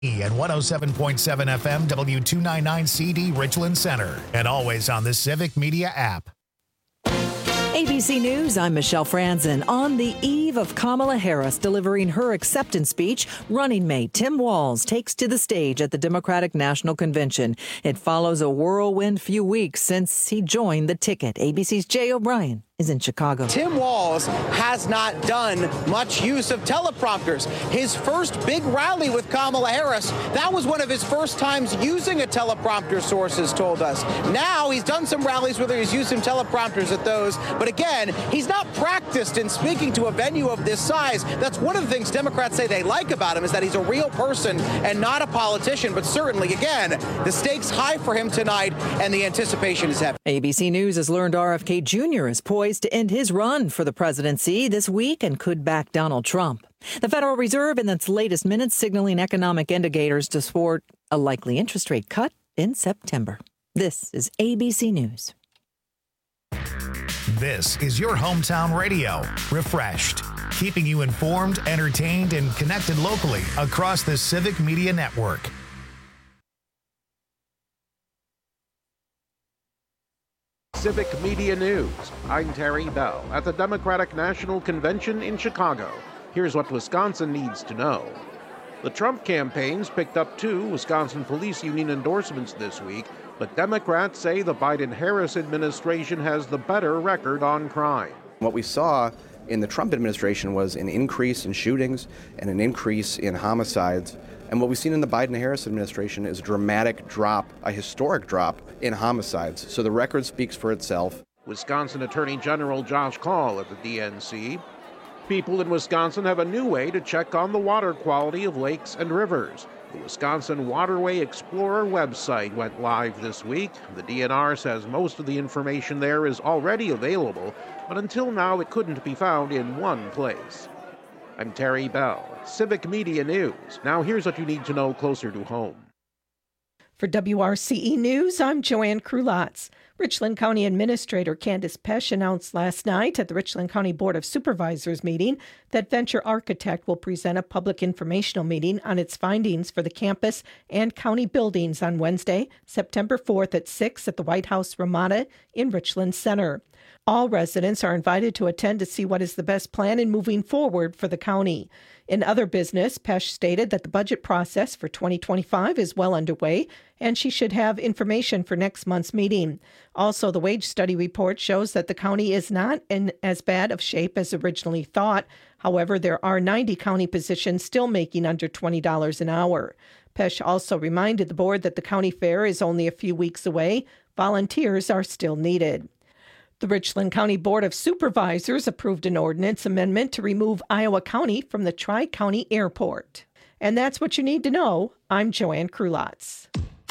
And 107.7 FM W299CD Richland Center. And always on the Civic Media app. ABC News, I'm Michelle Franzen. On the eve of Kamala Harris delivering her acceptance speech, running mate Tim Walz takes to the stage at the Democratic National Convention. It follows a whirlwind few weeks since he joined the ticket. ABC's Jay O'Brien is in Chicago. Tim Walz has not done much use of teleprompters. His first big rally with Kamala Harris, that was one of his first times using a teleprompter, sources told us. Now he's done some rallies where he's used some teleprompters at those, but again, he's not practiced in speaking to a venue of this size. That's one of the things Democrats say they like about him, is that he's a real person and not a politician, but certainly, again, the stakes high for him tonight and the anticipation is heavy. ABC News has learned RFK Jr. is poised to end his run for the presidency this week and could back Donald Trump. The Federal Reserve in its latest minutes signaling economic indicators to support a likely interest rate cut in September. This is ABC News. This is your hometown radio, Refreshed, keeping you informed, entertained, and connected locally across the Civic Media Network. Civic Media News. I'm Terry Bell at the Democratic National Convention in Chicago. Here's what Wisconsin needs to know. The Trump campaigns picked up 2 Wisconsin Police Union endorsements this week, but Democrats say the Biden-Harris administration has the better record on crime. What we saw in the Trump administration was an increase in shootings and an increase in homicides. And what we've seen in the Biden-Harris administration is a dramatic drop, a historic drop in homicides. So the record speaks for itself. Wisconsin Attorney General Josh Kaul at the DNC. People in Wisconsin have a new way to check on the water quality of lakes and rivers. The Wisconsin Waterway Explorer website went live this week. The DNR says most of the information there is already available, but until now it couldn't be found in one place. I'm Terry Bell, Civic Media News. Now here's what you need to know closer to home. For WRCE News, I'm Joanne Krulotz. Richland County Administrator Candace Pesch announced last night at the Richland County Board of Supervisors meeting that Venture Architect will present a public informational meeting on its findings for the campus and county buildings on Wednesday, September 4th at 6 at the White House Ramada in Richland Center. All residents are invited to attend to see what is the best plan in moving forward for the county. In other business, Pesch stated that the budget process for 2025 is well underway, and she should have information for next month's meeting. Also, the wage study report shows that the county is not in as bad of shape as originally thought. However, there are 90 county positions still making under $20 an hour. Pesch also reminded the board that the county fair is only a few weeks away. Volunteers are still needed. The Richland County Board of Supervisors approved an ordinance amendment to remove Iowa County from the Tri-County Airport. And that's what you need to know. I'm Joanne Krulotz.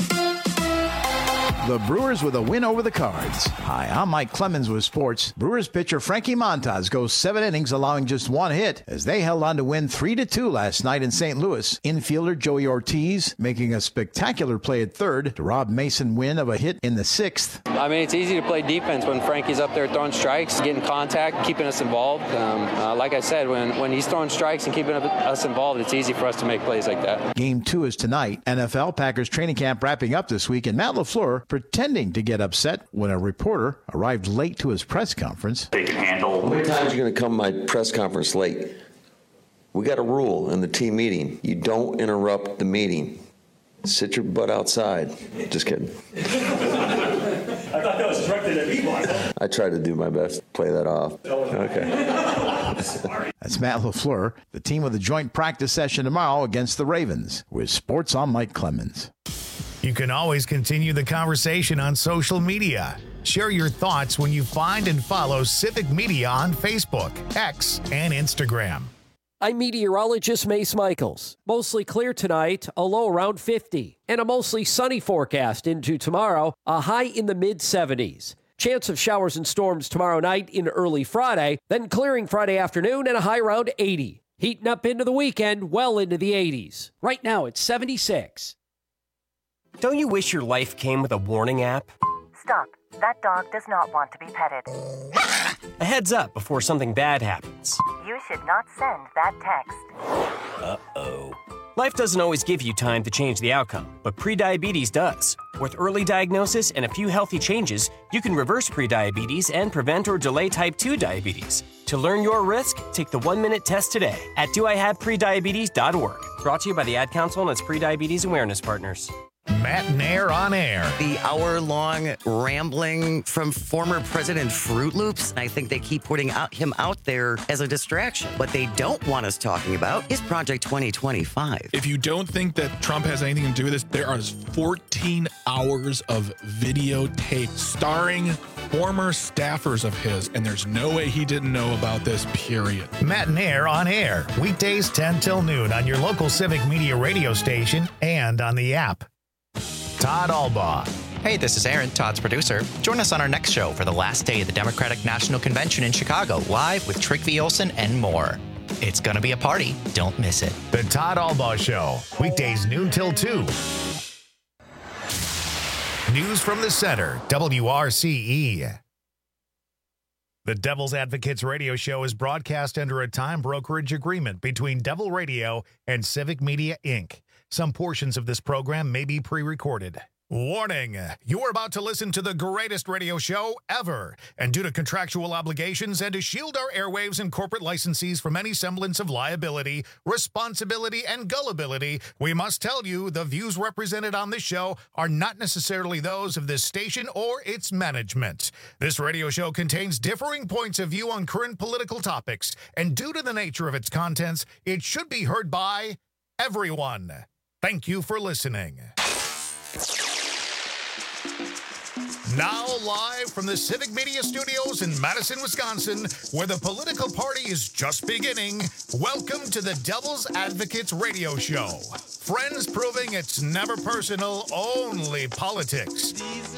The Brewers with a win over the Cards. Hi, I'm Mike Clemens with sports. Brewers pitcher Frankie Montas goes 7 innings, allowing just 1 hit as they held on to win 3-2 last night in St. Louis. Infielder Joey Ortiz making a spectacular play at third to rob Mason Wynn of a hit in the 6th. I mean, it's easy to play defense when Frankie's up there throwing strikes, getting contact, keeping us involved. Like I said, when he's throwing strikes and keeping us involved, it's easy for us to make plays like that. Game 2 is tonight. NFL Packers training camp wrapping up this week, and Matt LaFleur pretending to get upset when a reporter arrived late to his press conference. They can handle. How many times are you going to come to my press conference late? We got a rule in the team meeting. You don't interrupt the meeting. Sit your butt outside. Just kidding. I thought that was directed at me, Michael. I tried to do my best to play that off. Okay. That's Matt LaFleur. The team with a joint practice session tomorrow against the Ravens. With sports, I'm Mike Clemens. You can always continue the conversation on social media. Share your thoughts when you find and follow Civic Media on Facebook, X, and Instagram. I'm meteorologist Mace Michaels. Mostly clear tonight, a low around 50, and a mostly sunny forecast into tomorrow, a high in the mid-70s. Chance of showers and storms tomorrow night in early Friday, then clearing Friday afternoon and a high around 80. Heating up into the weekend, well into the 80s. Right now, it's 76. Don't you wish your life came with a warning app? Stop. That dog does not want to be petted. A heads up before something bad happens. You should not send that text. Uh-oh. Life doesn't always give you time to change the outcome, but prediabetes does. With early diagnosis and a few healthy changes, you can reverse prediabetes and prevent or delay type 2 diabetes. To learn your risk, take the 1-minute test today at doihaveprediabetes.org. Brought to you by the Ad Council and its prediabetes awareness partners. Matt Nair on air. The hour-long rambling from former President Fruit Loops. I think they keep putting him out there as a distraction. What they don't want us talking about is Project 2025. If you don't think that Trump has anything to do with this, there are 14 hours of videotape starring former staffers of his, and there's no way he didn't know about this, period. Matt Nair on air. Weekdays 10 till noon on your local Civic Media radio station and on the app. Todd Albaugh. Hey, this is Aaron, Todd's producer. Join us on our next show for the last day of the Democratic National Convention in Chicago, live with Trick V. Olson and more. It's going to be a party. Don't miss it. The Todd Albaugh Show, weekdays noon till 2. News from the center, WRCE. The Devil's Advocates radio show is broadcast under a time brokerage agreement between Devil Radio and Civic Media, Inc. Some portions of this program may be pre-recorded. Warning, you are about to listen to the greatest radio show ever. And due to contractual obligations and to shield our airwaves and corporate licensees from any semblance of liability, responsibility, and gullibility, we must tell you the views represented on this show are not necessarily those of this station or its management. This radio show contains differing points of view on current political topics, and due to the nature of its contents, it should be heard by everyone. Thank you for listening. Now live from the Civic Media Studios in Madison, Wisconsin, where the political party is just beginning, welcome to the Devil's Advocates radio show. Friends proving it's never personal, only politics.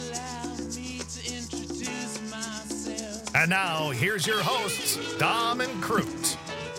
And now, here's your hosts, Dom and Crute.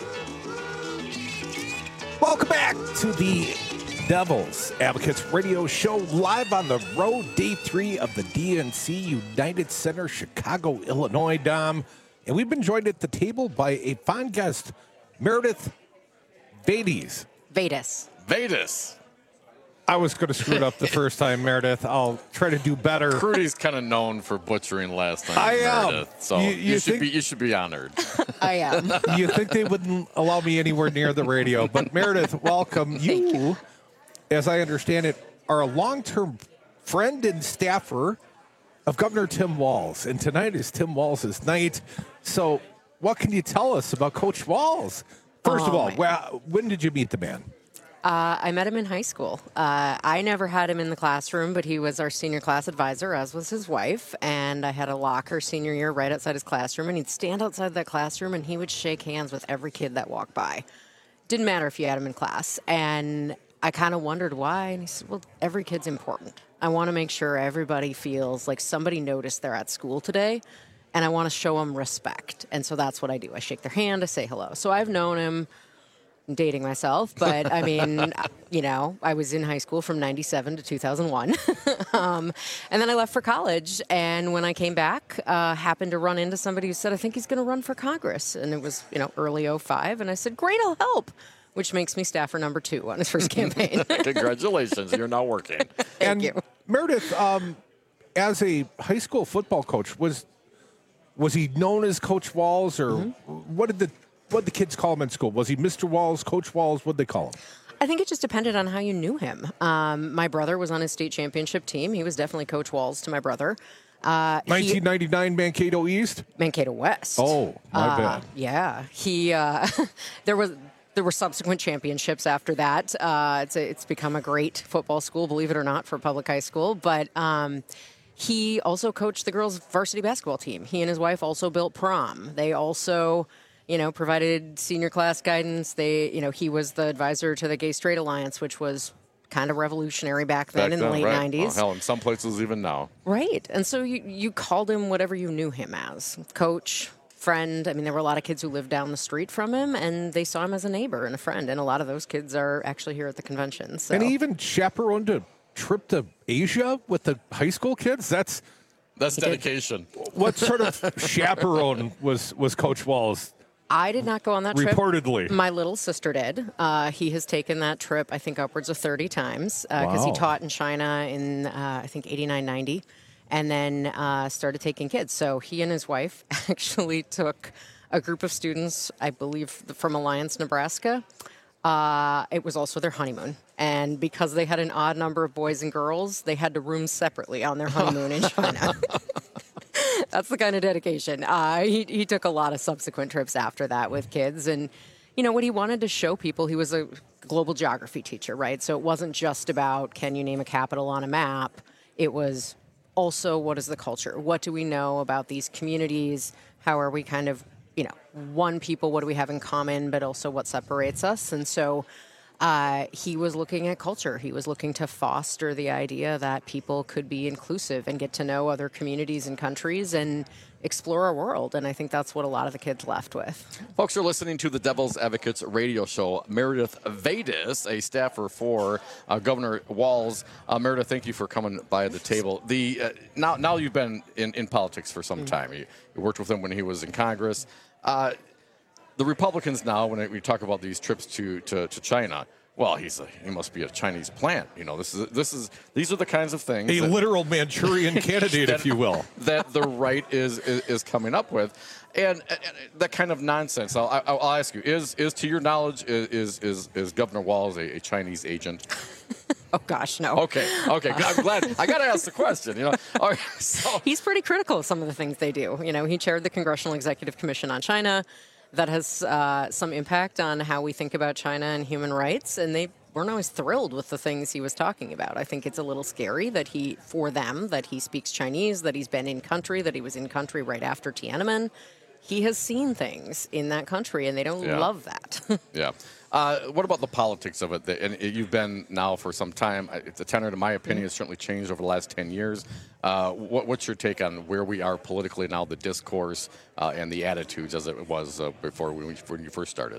Welcome back to the Devil's Advocates radio show, live on the road, day 3 of the DNC United Center, Chicago, Illinois, Dom. And we've been joined at the table by a fine guest, Meredith Vedes. Vedas. I was going to screw it up the first time, Meredith. I'll try to do better. Crudy's kind of known for butchering last time. I am. Meredith, so you should be honored. I am. You think they wouldn't allow me anywhere near the radio. But Meredith, welcome. You, as I understand it, are a long-term friend and staffer of Governor Tim Walz. And tonight is Tim Walz's night. So what can you tell us about Coach Walz? First of all, when did you meet the man? I met him in high school. I never had him in the classroom, but he was our senior class advisor, as was his wife. And I had a locker senior year right outside his classroom. And he'd stand outside that classroom, and he would shake hands with every kid that walked by. Didn't matter if you had him in class. And I kind of wondered why. And he said, well, every kid's important. I want to make sure everybody feels like somebody noticed they're at school today. And I want to show them respect. And so that's what I do. I shake their hand. I say hello. So I've known him. I'm dating myself, but I mean, you know, I was in high school from 97 to 2001. And then I left for college. And when I came back, happened to run into somebody who said, I think he's going to run for Congress. And it was, early 05. And I said, great, I'll help, which makes me staffer number 2 on his first campaign. Congratulations. You're now working. Thank you. Meredith, as a high school football coach, was he known as Coach Walz, or what did the kids call him in school? Was he Mr. Walz, Coach Walz? What did they call him? I think it just depended on how you knew him. My brother was on his state championship team. He was definitely Coach Walz to my brother. 1999 Mankato East? Mankato West. Oh, my bad. Yeah. He there were subsequent championships after that. It's become a great football school, believe it or not, for public high school. But he also coached the girls' varsity basketball team. He and his wife also built prom. They also provided senior class guidance. He was the advisor to the Gay Straight Alliance, which was kind of revolutionary back then in the late 90s. Oh, hell, in some places even now. Right. And so you called him whatever you knew him as. Coach, friend. I mean, there were a lot of kids who lived down the street from him, and they saw him as a neighbor and a friend. And a lot of those kids are actually here at the convention. So. And he even chaperoned a trip to Asia with the high school kids? That's dedication. What sort of chaperone was Coach Walz? I did not go on that trip. Reportedly. My little sister did. He has taken that trip, I think, upwards of 30 times because he taught in China in, I think, 89, 90, and then started taking kids. So he and his wife actually took a group of students, I believe, from Alliance, Nebraska. It was also their honeymoon. And because they had an odd number of boys and girls, they had to room separately on their honeymoon in China. That's the kind of dedication. He took a lot of subsequent trips after that with kids. And, what he wanted to show people, he was a global geography teacher, right? So it wasn't just about, can you name a capital on a map? It was also, what is the culture? What do we know about these communities? How are we kind of, one people, what do we have in common, but also what separates us? And so he was looking at culture. He was looking to foster the idea that people could be inclusive and get to know other communities and countries and explore our world. And I think that's what a lot of the kids left with. Folks are listening to the Devil's Advocates radio show. Meredith Vadas, a staffer for Governor Walz. Meredith, thank you for coming by the table. Now you've been in politics for some time. You worked with him when he was in Congress. The Republicans now, when we talk about these trips to China, well, he must be a Chinese plant. These are the kinds of things. A literal Manchurian candidate, if you will. That the right is coming up with, and that kind of nonsense. I'll ask you: is to your knowledge, is Governor Walz a Chinese agent? Oh gosh, no. Okay. I'm glad. I got to ask the question. All right, so. He's pretty critical of some of the things they do. He chaired the Congressional Executive Commission on China. That has some impact on how we think about China and human rights, and they weren't always thrilled with the things he was talking about. I think it's a little scary that he speaks Chinese, that he's been in country, that he was in country right after Tiananmen. He has seen things in that country, and they don't love that. Yeah. What about the politics of it? And you've been now for some time. The tenor, in my opinion, has certainly changed over the last 10 years. What's your take on where we are politically now, the discourse and the attitudes as it was before when you first started?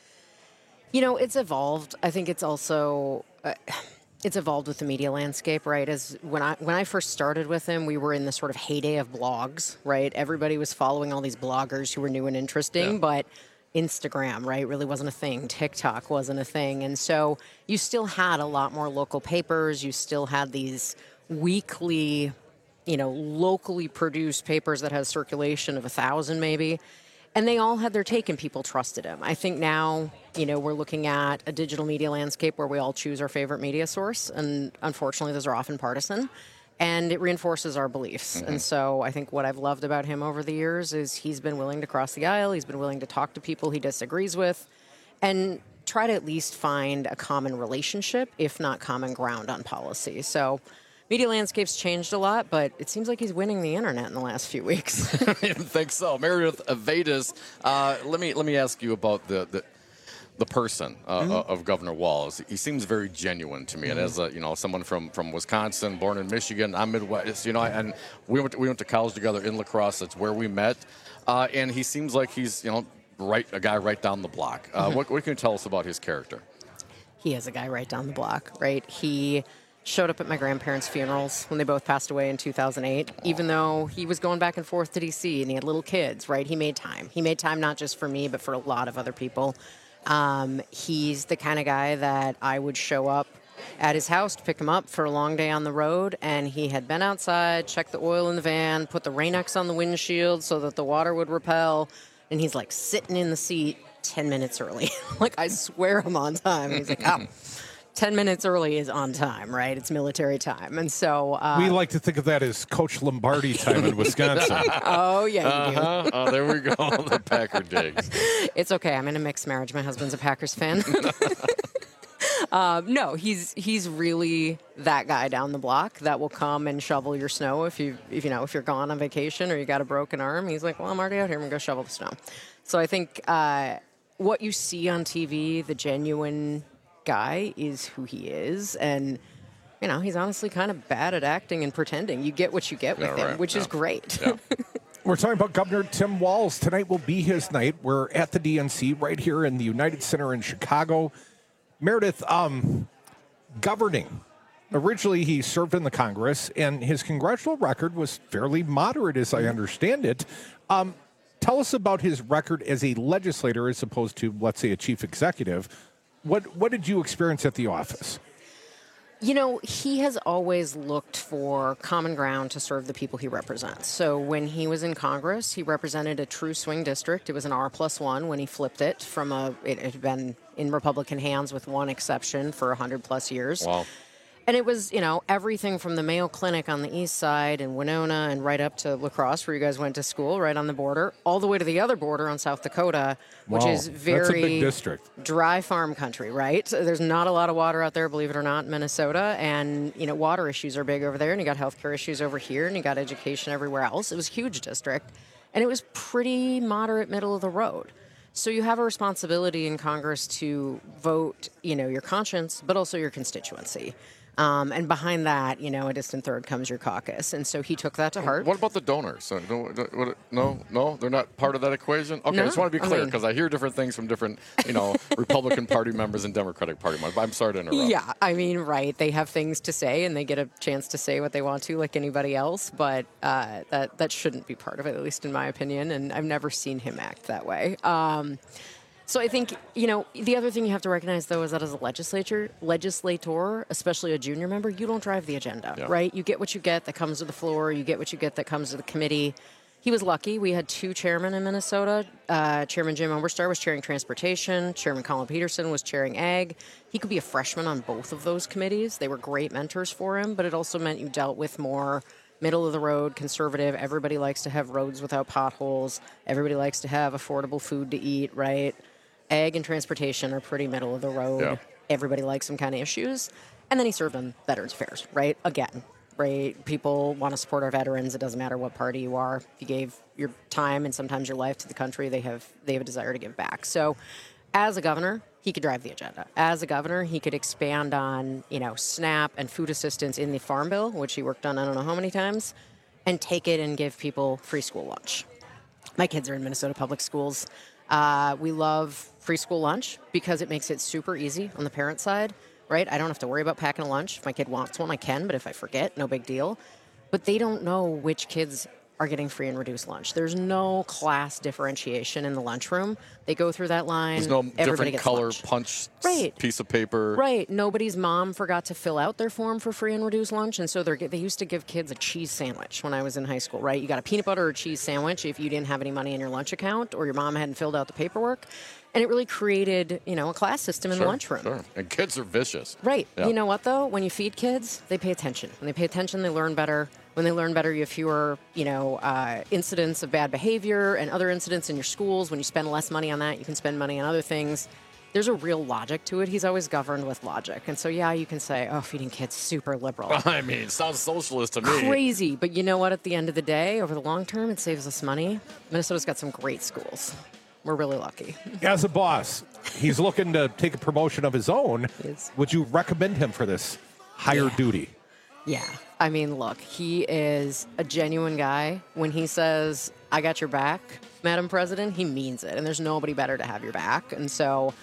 It's evolved. I think it's also... it's evolved with the media landscape, right? As when I first started with him, we were in the sort of heyday of blogs, right? Everybody was following all these bloggers who were new and interesting, but Instagram, right, really wasn't a thing. TikTok wasn't a thing. And so you still had a lot more local papers. You still had these weekly, locally produced papers that had circulation of 1,000 maybe. And they all had their take and people trusted him. I think now, we're looking at a digital media landscape where we all choose our favorite media source. And unfortunately, those are often partisan. And it reinforces our beliefs. Mm-hmm. And so I think what I've loved about him over the years is he's been willing to cross the aisle. He's been willing to talk to people he disagrees with and try to at least find a common relationship, if not common ground on policy. So media landscape's changed a lot, but it seems like he's winning the internet in the last few weeks. I didn't think so. Meredith Vadas, let me ask you about the person of Governor Walz. He seems very genuine to me, and as someone from Wisconsin, born in Michigan, I'm Midwest, and we went to college together in La Crosse. That's where we met, and he seems like he's a guy right down the block. What can you tell us about his character? He is a guy right down the block, right? He showed up at my grandparents' funerals when they both passed away in 2008, even though he was going back and forth to D.C. and he had little kids, right? He made time. He made time not just for me, but for a lot of other people. He's the kind of guy that I would show up at his house to pick him up for a long day on the road, and he had been outside, checked the oil in the van, put the Rain-X on the windshield so that the water would repel, and he's like sitting in the seat 10 minutes early. Like, I swear I'm on time. He's like, 10 minutes early is on time, right? It's military time. And so... we like to think of that as Coach Lombardi time in Wisconsin. Oh, yeah, you do. Oh, there we go. The Packer digs. It's okay. I'm in a mixed marriage. My husband's a Packers fan. No, he's really that guy down the block that will come and shovel your snow if you're gone on vacation or you got a broken arm. He's like, well, I'm already out here. I'm going to go shovel the snow. So I think what you see on TV, the genuine guy, is who he is. And, he's honestly kind of bad at acting and pretending. You get what you get with him, which is great. Yeah. We're talking about Governor Tim Walz. Tonight will be his night. We're at the DNC right here in the United Center in Chicago. Meredith, governing. Originally, he served in the Congress, and his congressional record was fairly moderate, as I understand it. Tell us about his record as a legislator as opposed to, let's say, a chief executive. What did you experience at the office? You know, he has always looked for common ground to serve the people he represents. So when he was in Congress, he represented a true swing district. It was an R+1 when he flipped it from it had been in Republican hands with one exception for 100+ years. Wow. And it was, everything from the Mayo Clinic on the east side and Winona and right up to La Crosse, where you guys went to school, right on the border, all the way to the other border on South Dakota, which is very that's a big district. Dry farm country, right? So there's not a lot of water out there, believe it or not, in Minnesota. And, water issues are big over there. And you got healthcare issues over here. And you got education everywhere else. It was a huge district. And it was pretty moderate, middle of the road. So you have a responsibility in Congress to vote, your conscience, but also your constituency. And behind that, a distant third comes your caucus. And so he took that to heart. What about the donors? No, they're not part of that equation? Okay, I just want to be clear because I hear different things from different, Republican Party members and Democratic Party members. I'm sorry to interrupt. Yeah, right. They have things to say and they get a chance to say what they want to like anybody else. But that shouldn't be part of it, at least in my opinion. And I've never seen him act that way. So I think, the other thing you have to recognize, though, is that as a legislator, especially a junior member, you don't drive the agenda, right? You get what you get that comes to the floor. You get what you get that comes to the committee. He was lucky. We had two chairmen in Minnesota. Chairman Jim Oberstar was chairing transportation. Chairman Colin Peterson was chairing ag. He could be a freshman on both of those committees. They were great mentors for him, but it also meant you dealt with more middle of the road, conservative. Everybody likes to have roads without potholes. Everybody likes to have affordable food to eat, right? Ag and transportation are pretty middle of the road. Yeah. Everybody likes some kind of issues. And then he served on Veterans Affairs, right? Again, right? People want to support our veterans. It doesn't matter what party you are. If you gave your time and sometimes your life to the country, they have a desire to give back. So as a governor, he could drive the agenda. As a governor, he could expand on, SNAP and food assistance in the Farm Bill, which he worked on I don't know how many times, and take it and give people free school lunch. My kids are in Minnesota public schools. We love free school lunch because it makes it super easy on the parent side, right? I don't have to worry about packing a lunch. If my kid wants one, I can, but if I forget, no big deal. But they don't know which kids are getting free and reduced lunch. There's no class differentiation in the lunchroom. They go through that line. There's no everybody different gets color lunch. punch Right. piece of paper. Right. Nobody's mom forgot to fill out their form for free and reduced lunch, and so they used to give kids a cheese sandwich when I was in high school, right? You got a peanut butter or cheese sandwich if you didn't have any money in your lunch account or your mom hadn't filled out the paperwork. And it really created, a class system in the lunchroom. Sure. And kids are vicious. Right. Yeah. You know what, though? When you feed kids, they pay attention. When they pay attention, they learn better. When they learn better, you have fewer, incidents of bad behavior and other incidents in your schools. When you spend less money on that, you can spend money on other things. There's a real logic to it. He's always governed with logic. And so, you can say, feeding kids, super liberal. I mean, sounds socialist to me. Crazy. But you know what? At the end of the day, over the long term, it saves us money. Minnesota's got some great schools. We're really lucky. As a boss, he's looking to take a promotion of his own. Would you recommend him for this higher duty? Yeah. I mean, look, he is a genuine guy. When he says, I got your back, Madam President, he means it. And there's nobody better to have your back. And so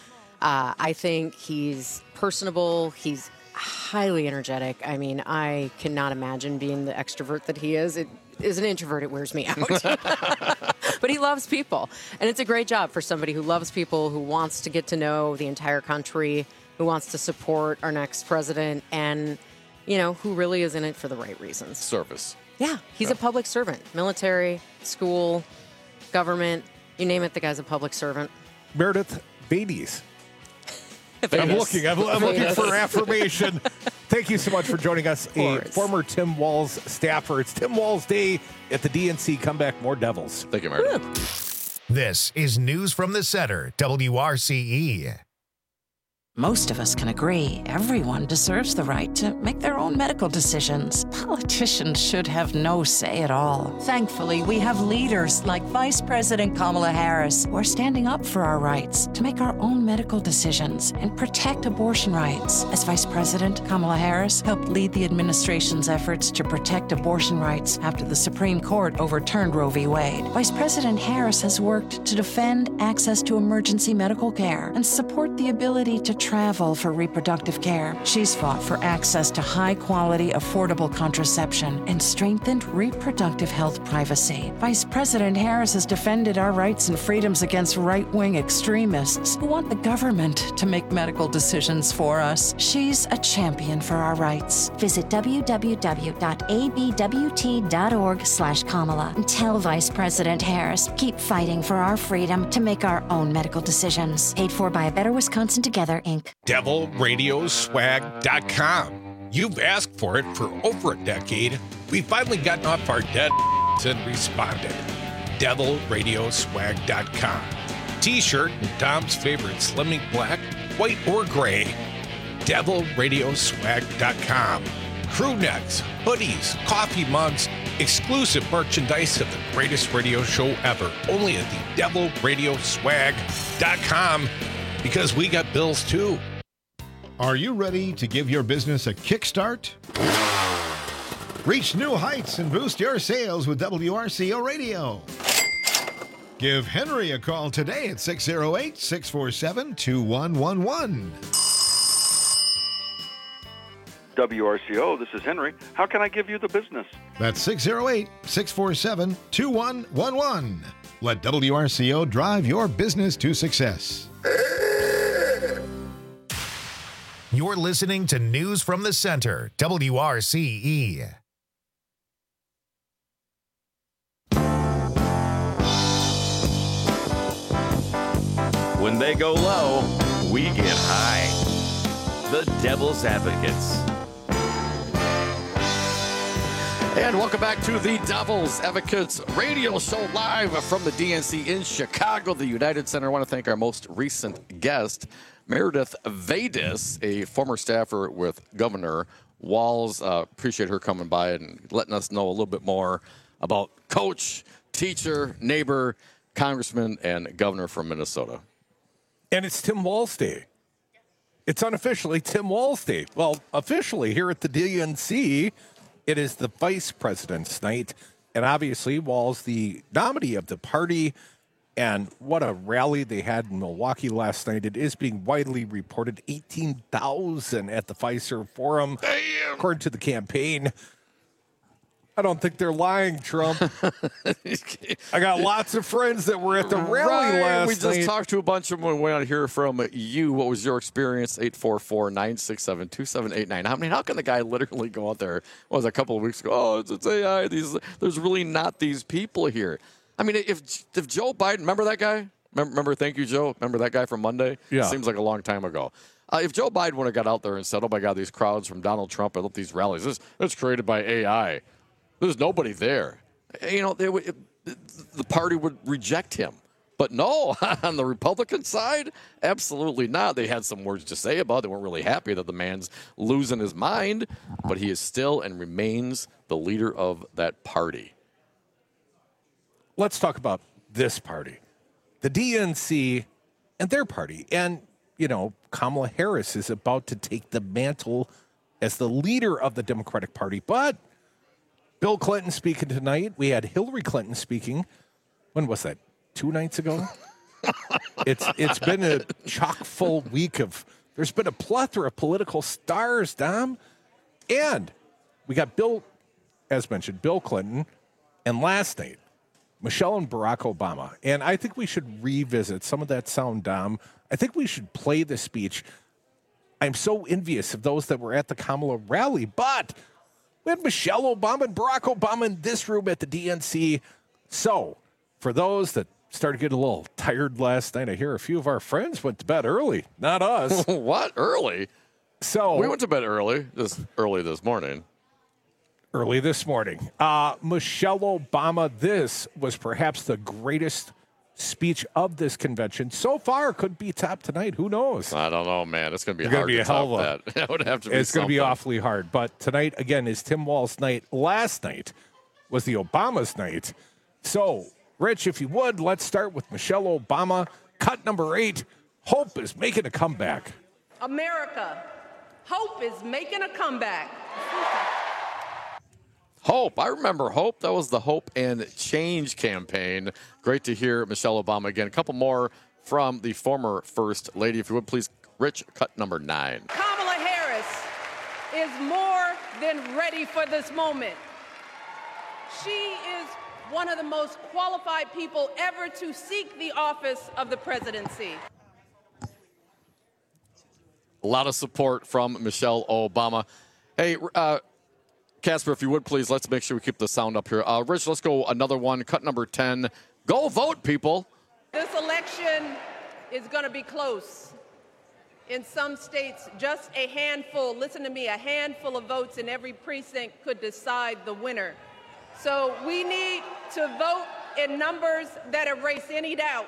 I think he's personable. He's highly energetic. I mean, I cannot imagine being the extrovert that he is. As an introvert, it wears me out. But he loves people. And it's a great job for somebody who loves people, who wants to get to know the entire country, who wants to support our next president, and, who really is in it for the right reasons. Service. Yeah, he's a public servant. Military, school, government, you name it, the guy's a public servant. Meredith Bades. I'm looking for affirmation. Thank you so much for joining us, a former Tim Walz staffer. It's Tim Walz Day at the DNC. Come back, more Devils. Thank you, Meredith. This is News from the Center, WRCE. Most of us can agree everyone deserves the right to make their own medical decisions. Politicians should have no say at all. Thankfully, we have leaders like Vice President Kamala Harris who are standing up for our rights to make our own medical decisions and protect abortion rights. As Vice President, Kamala Harris helped lead the administration's efforts to protect abortion rights after the Supreme Court overturned Roe v. Wade. Vice President Harris has worked to defend access to emergency medical care and support the ability to travel for reproductive care. She's fought for access to high-quality, affordable contraception and strengthened reproductive health privacy. Vice President Harris has defended our rights and freedoms against right-wing extremists who want the government to make medical decisions for us. She's a champion for our rights. Visit www.abwt.org/Kamala and tell Vice President Harris, keep fighting for our freedom to make our own medical decisions. Paid for by A Better Wisconsin Together, Inc. DevilRadioswag.com. You've asked for it for over a decade. We've finally gotten off our dead and responded. DevilRadioswag.com. T-shirt in Tom's favorite Slimming Black, white or gray. DevilRadioswag.com. Crew necks, hoodies, coffee mugs, exclusive merchandise of the greatest radio show ever. Only at the DevilRadioswag.com, because we got bills too. Are you ready to give your business a kickstart? Reach new heights and boost your sales with WRCO Radio. Give Henry a call today at 608-647-2111. WRCO, this is Henry. How can I give you the business? That's 608-647-2111. Let WRCO drive your business to success. You're listening to News from the Center, WRCE. When they go low, we get high. The Devil's Advocates. And welcome back to the Devil's Advocates radio show live from the DNC in Chicago, the United Center. I want to thank our most recent guest, Meredith Vadis, a former staffer with Governor Walz. Appreciate her coming by and letting us know a little bit more about coach, teacher, neighbor, congressman, and governor from Minnesota. And it's Tim Walz Day. It's unofficially Tim Walz Day. Well, officially here at the DNC, it is the vice president's night. And obviously, Walz, the nominee of the party, and what a rally they had in Milwaukee last night. It is being widely reported 18,000 at the Fiserv Forum, according to the campaign. I don't think they're lying, Trump. I got lots of friends that were at the rally last night. We just talked to a bunch of them. We want to hear from you. What was your experience? 844-967-2789. How can the guy literally go out there? What was it, a couple of weeks ago? Oh, it's AI. There's really not these people here. I mean, if Joe Biden, remember that guy? Remember, thank you, Joe. Remember that guy from Monday? Yeah. Seems like a long time ago. If Joe Biden would have got out there and said, oh, my God, these crowds from Donald Trump, I love these rallies. It's created by AI. There's nobody there. You know, the party would reject him. But no, on the Republican side, absolutely not. They had some words to say about it. They weren't really happy that the man's losing his mind, but he is still and remains the leader of that party. Let's talk about this party, the DNC and their party. And, you know, Kamala Harris is about to take the mantle as the leader of the Democratic Party. But Bill Clinton speaking tonight. We had Hillary Clinton speaking. When was that? 2 nights ago? It's been a chock full week of, there's been a plethora of political stars, Dom. And we got Bill, as mentioned, Bill Clinton. And last night, Michelle and Barack Obama. And I think we should revisit some of that sound, Dom. I think we should play the speech. I'm so envious of those that were at the Kamala rally, but we had Michelle Obama and Barack Obama in this room at the DNC. So, for those that started getting a little tired last night, I hear a few of our friends went to bed early. Not us. What? Early? So we went to bed early this morning. Early this morning. Michelle Obama, this was perhaps the greatest speech of this convention. So far, could be top tonight. Who knows? I don't know, man. It's going to be hard to top that. That would have to be It's going to be awfully hard. But tonight, again, is Tim Walz night. Last night was the Obama's night. So, Rich, if you would, let's start with Michelle Obama. Cut number 8. Hope is making a comeback. America, hope is making a comeback. Hope. I remember Hope. That was the Hope and Change campaign. Great to hear Michelle Obama again. A couple more from the former First Lady. If you would, please Rich, cut number 9. Kamala Harris is more than ready for this moment. She is one of the most qualified people ever to seek the office of the presidency. A lot of support from Michelle Obama. Hey, Casper, if you would please, let's make sure we keep the sound up here. Rich, let's go another one. Cut number 10. Go vote, people. This election is going to be close. In some states, just a handful, listen to me, a handful of votes in every precinct could decide the winner. So we need to vote in numbers that erase any doubt.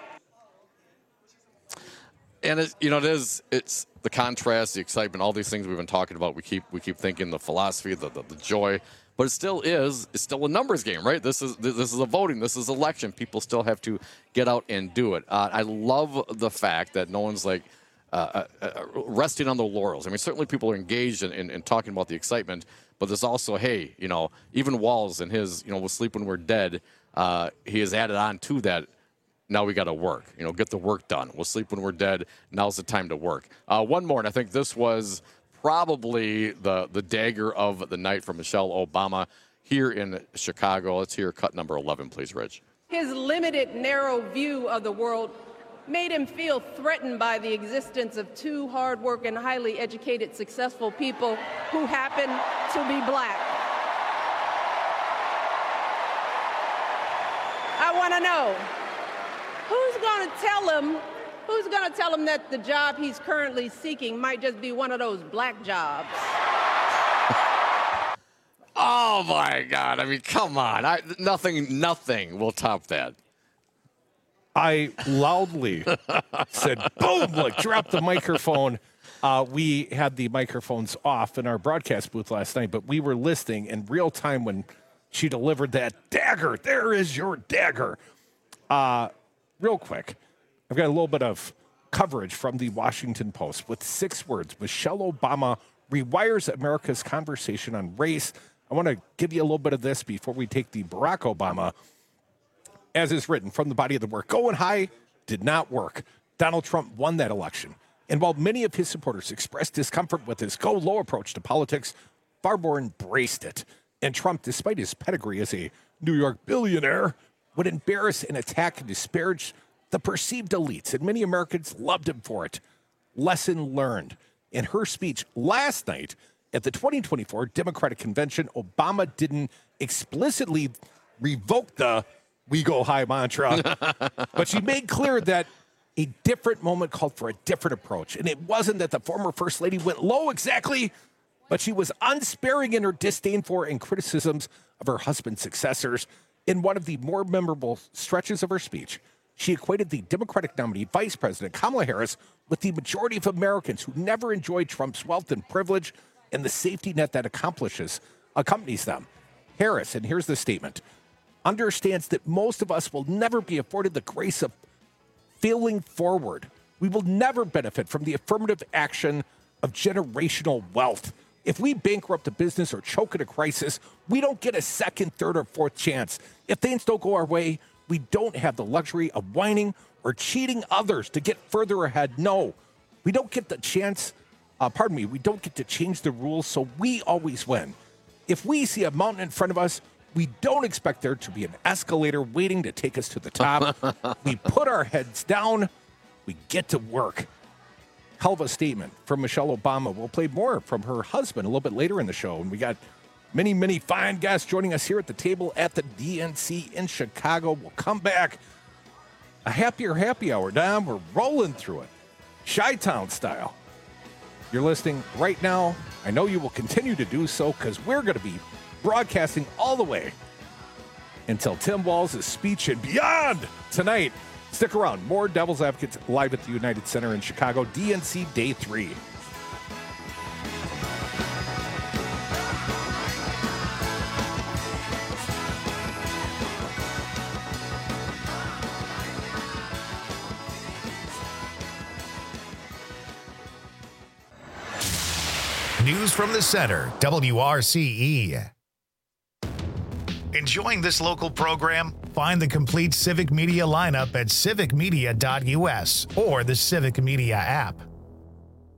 And it's the contrast, the excitement, all these things we've been talking about. We keep thinking the philosophy, the joy, but it's still a numbers game, right? This is a voting, this is election. People still have to get out and do it. I love the fact that no one's like resting on the laurels. I mean, certainly people are engaged in talking about the excitement, but there's also, hey, even Walz and his, we'll sleep when we're dead. He has added on to that. Now we got to work, get the work done. We'll sleep when we're dead. Now's the time to work. One more, and I think this was probably the dagger of the night for Michelle Obama here in Chicago. Let's hear cut number 11, please, Rich. His limited, narrow view of the world made him feel threatened by the existence of two hard-working, highly educated, successful people who happen to be black. I want to know, who's going to tell him that the job he's currently seeking might just be one of those black jobs? Oh, my God. I mean, come on. Nothing will top that. I loudly said, boom, like drop the microphone. We had the microphones off in our broadcast booth last night, but we were listening in real time when she delivered that dagger. There is your dagger. Real quick, I've got a little bit of coverage from the Washington Post with 6 words. Michelle Obama rewires America's conversation on race. I want to give you a little bit of this before we take the Barack Obama. As is written from the body of the work, going high did not work. Donald Trump won that election. And while many of his supporters expressed discomfort with his go low approach to politics, far more embraced it. And Trump, despite his pedigree as a New York billionaire, would embarrass and attack and disparage the perceived elites. And many Americans loved him for it. Lesson learned. In her speech last night at the 2024 Democratic Convention, Obama didn't explicitly revoke the "we go high" mantra, but she made clear that a different moment called for a different approach. And it wasn't that the former First Lady went low exactly, but she was unsparing in her disdain for and criticisms of her husband's successors. In one of the more memorable stretches of her speech, she equated the Democratic nominee, Vice President Kamala Harris, with the majority of Americans who never enjoyed Trump's wealth and privilege and the safety net that accompanies them. Harris, and here's the statement, understands that most of us will never be afforded the grace of failing forward. We will never benefit from the affirmative action of generational wealth. If we bankrupt a business or choke in a crisis, we don't get a second, third, or fourth chance. If things don't go our way, we don't have the luxury of whining or cheating others to get further ahead. No, we don't get the chance, we don't get to change the rules, so we always win. If we see a mountain in front of us, we don't expect there to be an escalator waiting to take us to the top. We put our heads down. We get to work. Hell of a statement from Michelle Obama. We'll play more from her husband a little bit later in the show. And we got many, many fine guests joining us here at the table at the DNC in Chicago. We'll come back. A happier happy hour. Dom, we're rolling through it. Chi-Town style. You're listening right now. I know you will continue to do so because we're going to be broadcasting all the way until Tim Walz' speech and beyond tonight. Stick around. More Devil's Advocates live at the United Center in Chicago, DNC Day 3. News from the Center, WRCE. Enjoying this local program? Find the complete Civic Media lineup at civicmedia.us or the Civic Media app.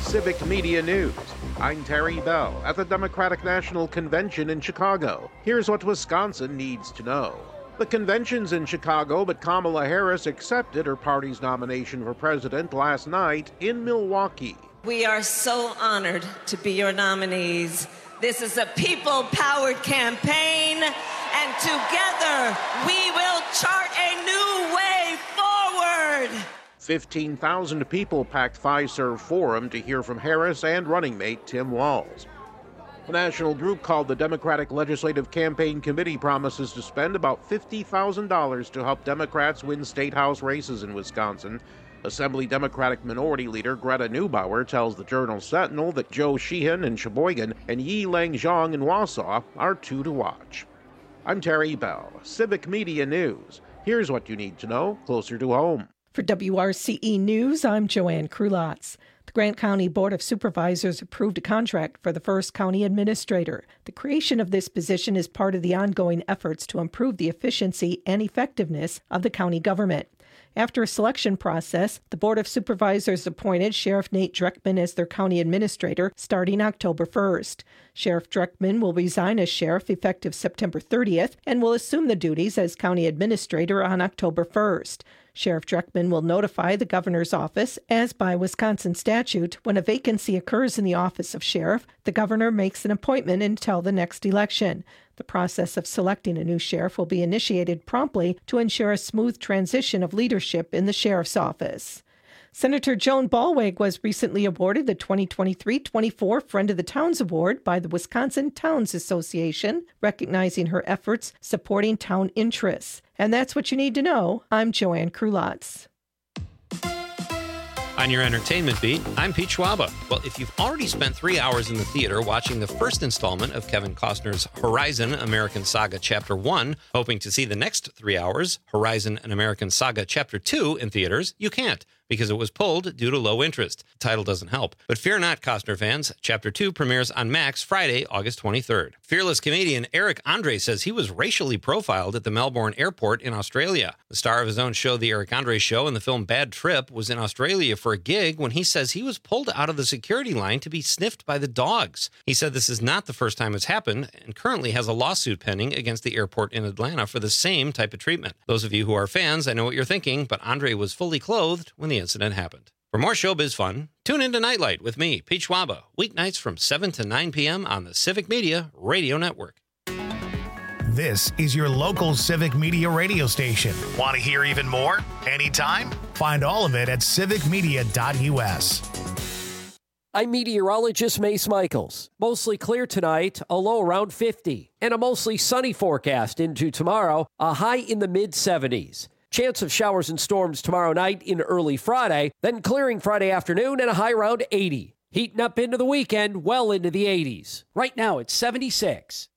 Civic Media News. I'm Terry Bell at the Democratic National Convention in Chicago. Here's what Wisconsin needs to know. The convention's in Chicago, but Kamala Harris accepted her party's nomination for president last night in Milwaukee. We are so honored to be your nominees. This is a people-powered campaign, and together we will chart a new way forward. 15,000 people packed Fiserv Forum to hear from Harris and running mate Tim Walz. The national group called the Democratic Legislative Campaign Committee promises to spend about $50,000 to help Democrats win state house races in Wisconsin. Assembly Democratic Minority Leader Greta Neubauer tells the Journal Sentinel that Joe Sheehan in Sheboygan and Yi Lang Zhang in Wausau are two to watch. I'm Terry Bell, Civic Media News. Here's what you need to know closer to home. For WRCE News, I'm Joanne Krulotz. The Grant County Board of Supervisors approved a contract for the first county administrator. The creation of this position is part of the ongoing efforts to improve the efficiency and effectiveness of the county government. After a selection process, the Board of Supervisors appointed Sheriff Nate Dreckman as their county administrator starting October 1st. Sheriff Dreckman will resign as sheriff effective September 30th and will assume the duties as county administrator on October 1st. Sheriff Dreckman will notify the governor's office, as by Wisconsin statute, when a vacancy occurs in the office of sheriff, the governor makes an appointment until the next election. The process of selecting a new sheriff will be initiated promptly to ensure a smooth transition of leadership in the sheriff's office. Senator Joan Ballweg was recently awarded the 2023-24 Friend of the Towns Award by the Wisconsin Towns Association, recognizing her efforts supporting town interests. And that's what you need to know. I'm Joanne Krulotz. On your entertainment beat, I'm Pete Schwaba. Well, if you've already spent 3 hours in the theater watching the first installment of Kevin Costner's Horizon American Saga Chapter 1, hoping to see the next 3 hours, Horizon An American Saga Chapter 2, in theaters, you can't, because it was pulled due to low interest. The title doesn't help. But fear not, Costner fans. Chapter 2 premieres on Max Friday, August 23rd. Fearless comedian Eric Andre says he was racially profiled at the Melbourne airport in Australia. The star of his own show, The Eric Andre Show, and the film Bad Trip, was in Australia for a gig when he says he was pulled out of the security line to be sniffed by the dogs. He said this is not the first time it's happened and currently has a lawsuit pending against the airport in Atlanta for the same type of treatment. Those of you who are fans, I know what you're thinking, but Andre was fully clothed when the incident happened. For more showbiz fun, tune into Nightlight with me, Pete Schwaba, weeknights from 7 to 9 p.m. on the Civic Media Radio Network. This is your local Civic Media radio station. Want to hear even more? Anytime? Find all of it at civicmedia.us. I'm meteorologist Mace Michaels. Mostly clear tonight, a low around 50, and a mostly sunny forecast into tomorrow, a high in the mid-70s. Chance of showers and storms tomorrow night into early Friday, then clearing Friday afternoon and a high around 80. Heating up into the weekend, well into the 80s. Right now it's 76.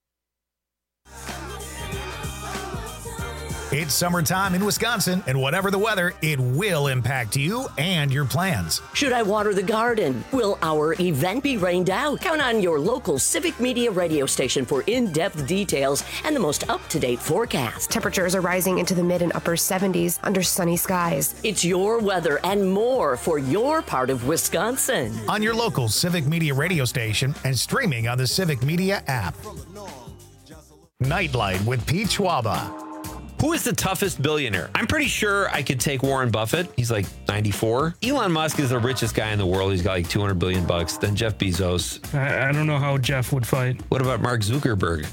It's summertime in Wisconsin, and whatever the weather, it will impact you and your plans. Should I water the garden? Will our event be rained out? Count on your local Civic Media radio station for in-depth details and the most up-to-date forecast. Temperatures are rising into the mid and upper 70s under sunny skies. It's your weather and more for your part of Wisconsin. On your local Civic Media radio station and streaming on the Civic Media app. Nightlight with Pete Schwaba. Who is the toughest billionaire? I'm pretty sure I could take Warren Buffett. He's like 94. Elon Musk is the richest guy in the world. He's got like $200 billion. Then Jeff Bezos. I don't know how Jeff would fight. What about Mark Zuckerberg?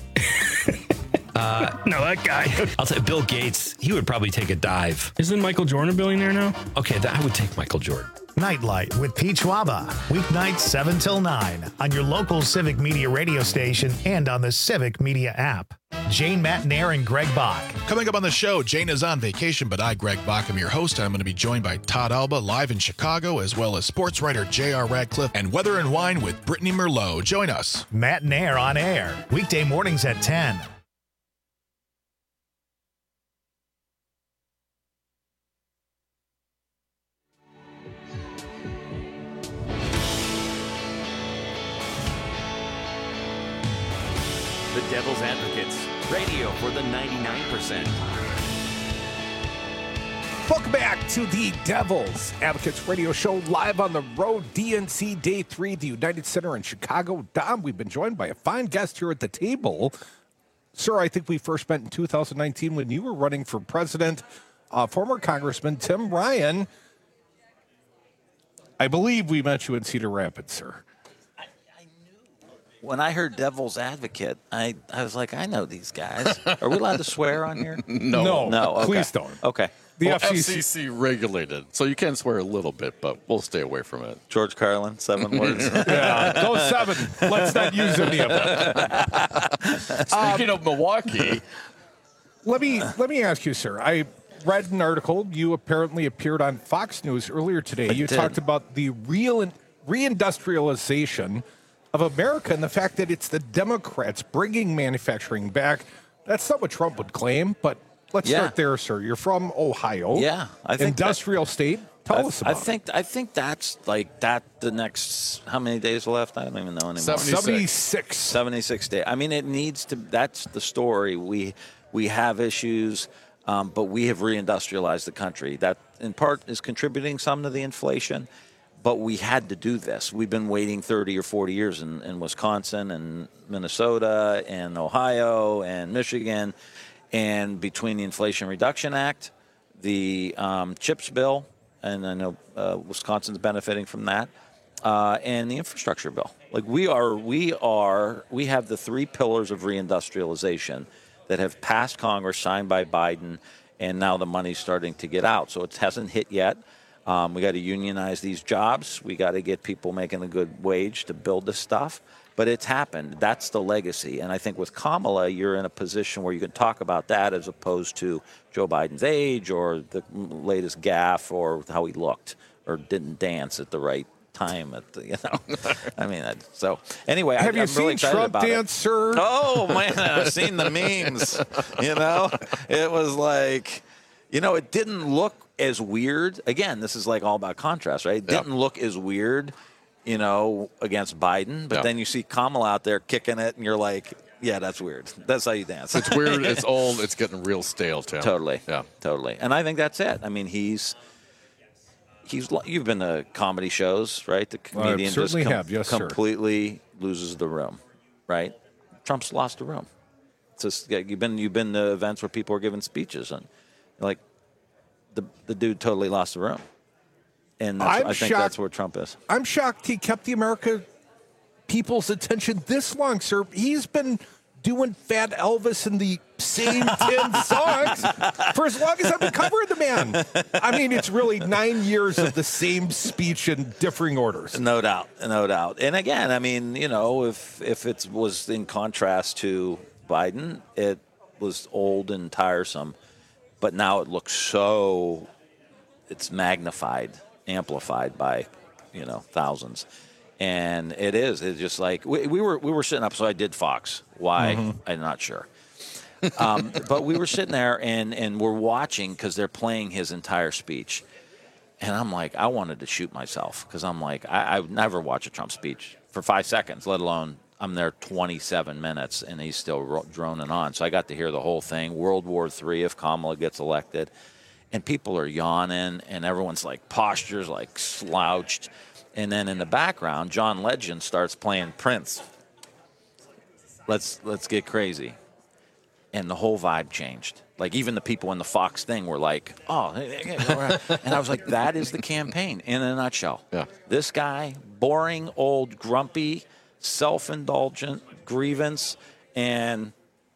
No, that guy. I'll say Bill Gates. He would probably take a dive. Isn't Michael Jordan a billionaire now? Okay, I would take Michael Jordan. Nightlight with Pete Schwaba. Weeknights 7 till 9 on your local Civic Media radio station and on the Civic Media app. Jane Matnair and Greg Bach. Coming up on the show, Jane is on vacation, but I, Greg Bach, am your host. I'm going to be joined by Todd Alba live in Chicago, as well as sports writer J.R. Radcliffe and Weather and Wine with Brittany Merlot. Join us. Matnair on air, weekday mornings at 10. The Devil's Advocates, radio for the 99%. Welcome back to the Devil's Advocates Radio Show, live on the road, DNC Day 3, the United Center in Chicago. Dom, we've been joined by a fine guest here at the table. Sir, I think we first met in 2019 when you were running for president. Former Congressman Tim Ryan. I believe we met you in Cedar Rapids, sir. When I heard Devil's Advocate, I was like, I know these guys. Are we allowed to swear on here? No. Okay. Please don't. Okay. The FCC regulated, so you can swear a little bit, but we'll stay away from it. George Carlin, 7 words. Yeah, those 7. Let's not use any of them. Speaking of Milwaukee, let me ask you, sir. I read an article. You apparently appeared on Fox News earlier today. You talked about the reindustrialization of America and the fact that it's the Democrats bringing manufacturing back. That's not what Trump would claim, but let's start there, sir. You're from Ohio. Yeah, I think industrial state. Tell us about it. I think that's like that. The next, how many days left? I don't even know anymore. 76. 76 days. I mean, it needs to. That's the story. We have issues, but we have reindustrialized the country. That in part is contributing some to the inflation. But we had to do this. We've been waiting 30 or 40 years in Wisconsin and Minnesota and Ohio and Michigan. And between the Inflation Reduction Act, the CHIPS bill, and I know Wisconsin's benefiting from that, and the infrastructure bill. Like we have the 3 pillars of reindustrialization that have passed Congress, signed by Biden, and now the money's starting to get out. So it hasn't hit yet. We got to unionize these jobs. We got to get people making a good wage to build this stuff. But it's happened. That's the legacy. And I think with Kamala, you're in a position where you can talk about that as opposed to Joe Biden's age or the latest gaffe or how he looked or didn't dance at the right time. I mean, so anyway, have you I'm seen really excited Trump about dance, sir? Oh, man, I've seen the memes. It was like, it didn't look as weird. Again, this is like all about contrast, right? It didn't look as weird, against Biden. But then you see Kamala out there kicking it, and you're like, yeah, that's weird. That's how you dance. It's weird. It's old. It's getting real stale, Tim. Totally. Yeah. Totally. And I think that's it. I mean, you've been to comedy shows, right? The comedian just completely loses the room, right? Trump's lost the room. It's just, you've been to events where people are giving speeches, and like the dude totally lost the room. And I think that's where Trump is. I'm shocked he kept the American people's attention this long, sir. He's been doing Fat Elvis and the same 10 songs for as long as I've been covering the man. I mean, it's really 9 years of the same speech in differing orders. No doubt. And again, I mean, if it was in contrast to Biden, it was old and tiresome. But now it looks it's magnified, amplified by, thousands. And it's just like, we were sitting up, so I did Fox. Why? Mm-hmm. I'm not sure. But we were sitting there and we're watching because they're playing his entire speech. And I'm like, I wanted to shoot myself because I'm like, I would never watch a Trump speech for 5 seconds, let alone I'm there 27 minutes and he's still droning on. So I got to hear the whole thing, World War III if Kamala gets elected. And people are yawning and everyone's like postures like slouched. And then in the background, John Legend starts playing Prince. Let's get crazy. And the whole vibe changed. Like even the people in the Fox thing were like, oh, and I was like, that is the campaign in a nutshell. Yeah. This guy, boring, old, grumpy, self-indulgent, grievance, and,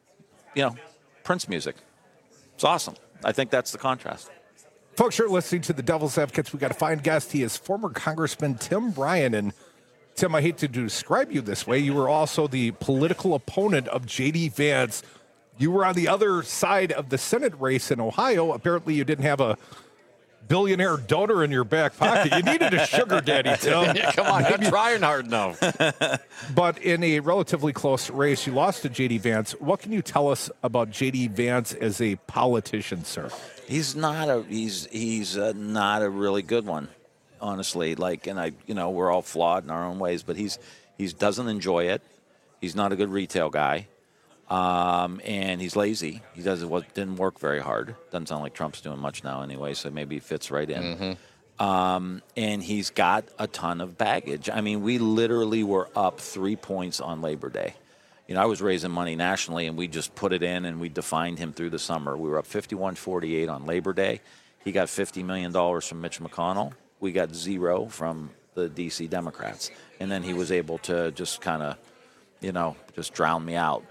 Prince music. It's awesome. I think that's the contrast. Folks, you're listening to the Devil's Advocates. We got a fine guest. He is former Congressman Tim Ryan. And Tim, I hate to describe you this way. You were also the political opponent of J.D. Vance. You were on the other side of the Senate race in Ohio. Apparently, you didn't have a billionaire donor in your back pocket. You needed a sugar daddy, Tim. Yeah, come on, you're trying hard enough. But in a relatively close race, you lost to J.D. Vance. What can you tell us about J.D. Vance as a politician, sir? He's not a really good one, honestly. We're all flawed in our own ways, but he doesn't enjoy it. He's not a good retail guy. And he's lazy. He didn't work very hard. Doesn't sound like Trump's doing much now anyway, so maybe he fits right in. And he's got a ton of baggage. I mean, we literally were up 3 points on Labor Day. You know, I was raising money nationally, and we just put it in, and we defined him through the summer. We were up 51-48 on Labor Day. He got $50 million from Mitch McConnell. We got 0 from the D.C. Democrats. And then he was able to just kind of, just drown me out.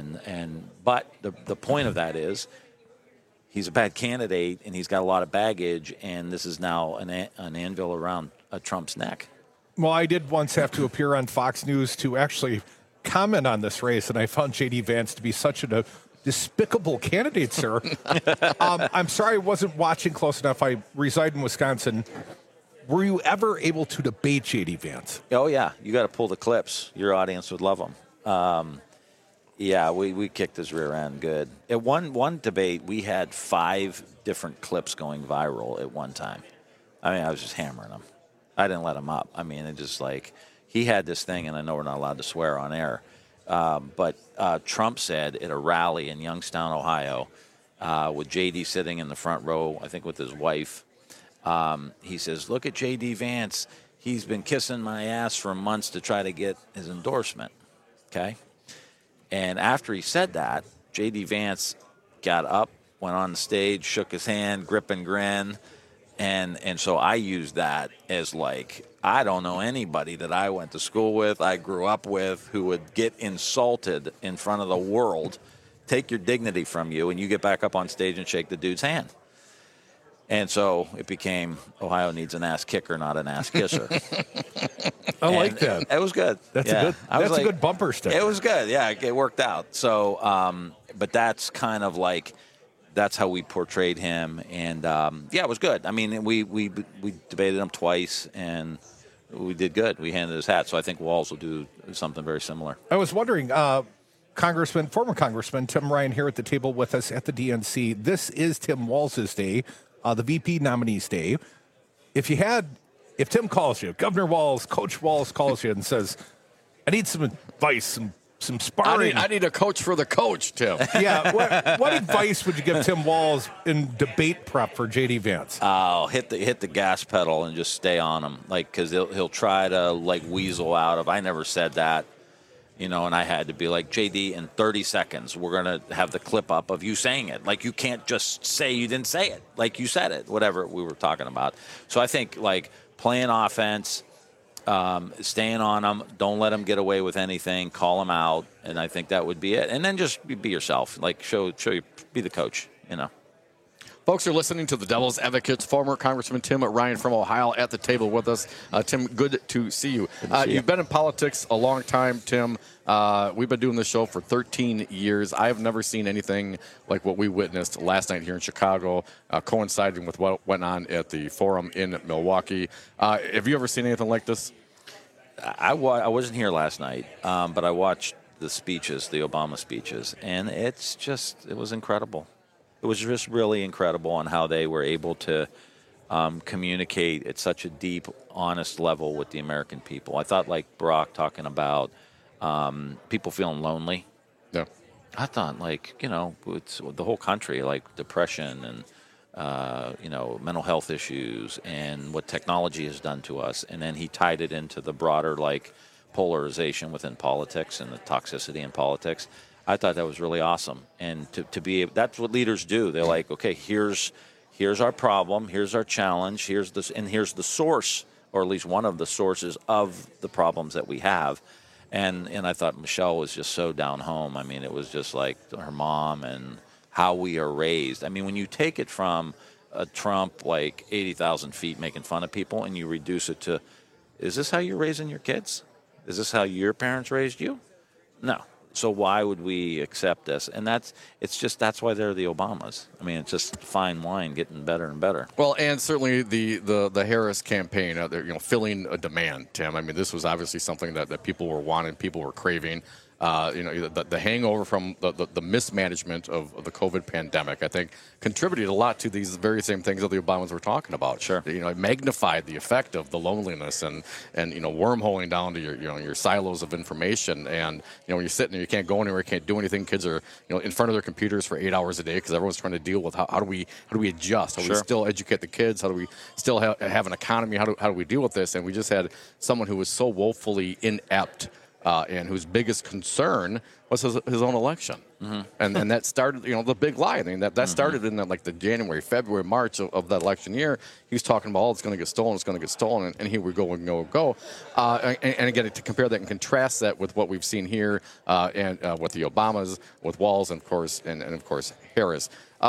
But the point of that is he's a bad candidate, and he's got a lot of baggage, and this is now an anvil around Trump's neck. Well, I did once have to appear on Fox News to actually comment on this race, and I found J.D. Vance to be such a despicable candidate, sir. I'm sorry I wasn't watching close enough. I reside in Wisconsin. Were you ever able to debate J.D. Vance? Oh, yeah. You got to pull the clips. Your audience would love them. Yeah, we kicked his rear end good. At one debate, we had 5 different clips going viral at one time. I mean, I was just hammering him. I didn't let him up. I mean, it just like he had this thing, and I know we're not allowed to swear on air, but Trump said at a rally in Youngstown, Ohio, with J.D. sitting in the front row, I think with his wife, he says, "Look at J.D. Vance. He's been kissing my ass for months to try to get his endorsement." Okay? And after he said that, J.D. Vance got up, went on the stage, shook his hand, grip and grin. And so I used that as like, I don't know anybody that I went to school with, I grew up with, who would get insulted in front of the world, take your dignity from you, and you get back up on stage and shake the dude's hand. And so it became Ohio needs an ass kicker, not an ass kisser. I like that. It was good. That's a good bumper sticker. It was good. Yeah, it worked out. So, but that's kind of like, that's how we portrayed him. And, it was good. I mean, we debated him twice, and we did good. We handed his hat. So I think Walz will do something very similar. I was wondering, former Congressman Tim Ryan here at the table with us at the DNC. This is Tim Walz's day. The VP nominees day. If Tim calls you, Governor Walz, Coach Walz calls you and says, "I need some advice, some sparring. I need a coach for the coach, Tim." Yeah. What advice would you give Tim Walz in debate prep for J.D. Vance? Oh, hit the gas pedal and just stay on him, because he'll try to weasel out of. I never said that. And I had to be like, JD, in 30 seconds, we're going to have the clip up of you saying it. You can't just say you didn't say it. You said it, whatever we were talking about. So I think, playing offense, staying on them, don't let them get away with anything, call them out, and I think that would be it. And then just be yourself. Show you, be the coach, Folks are listening to the Devil's Advocates, former Congressman Tim Ryan from Ohio at the table with us. Tim, good to see you. You've been in politics a long time, Tim. We've been doing this show for 13 years. I have never seen anything like what we witnessed last night here in Chicago, coinciding with what went on at the Forum in Milwaukee. Have you ever seen anything like this? I wasn't here last night, but I watched the speeches, the Obama speeches, and it was incredible. It was just really incredible on how they were able to communicate at such a deep, honest level with the American people. I thought, Barack talking about people feeling lonely. Yeah. I thought, it's the whole country, depression and, mental health issues and what technology has done to us. And then he tied it into the broader, polarization within politics and the toxicity in politics. I thought that was really awesome. And to be able, that's what leaders do. They're like, okay, here's our problem, here's our challenge, here's the source, or at least one of the sources of the problems that we have. And I thought Michelle was just so down home. I mean, it was just like her mom and how we are raised. I mean, when you take it from a Trump 80,000 feet making fun of people and you reduce it to, is this how you're raising your kids? Is this how your parents raised you? No. So why would we accept this? And that's why they're the Obamas. I mean, it's just fine wine getting better and better. Well, and certainly the Harris campaign, filling a demand, Tim. I mean, this was obviously something that people were wanting, people were craving. The hangover from the mismanagement of the COVID pandemic, I think, contributed a lot to these very same things that the Obamas were talking about. Sure. It magnified the effect of the loneliness and wormholing down to your silos of information. And when you're sitting there, you can't go anywhere, you can't do anything. Kids are in front of their computers for 8 hours a day because everyone's trying to deal with how do we adjust? How do we still educate the kids? How do we still have an economy? How do we deal with this? And we just had someone who was so woefully inept. And whose biggest concern was his own election. Mm-hmm. And that started, the big lie. I mean, that started in the January, February, March of that election year. He was talking about, it's going to get stolen, and here we go. And again, to compare that and contrast that with what we've seen here and with the Obamas, with Walz, and of course, Harris.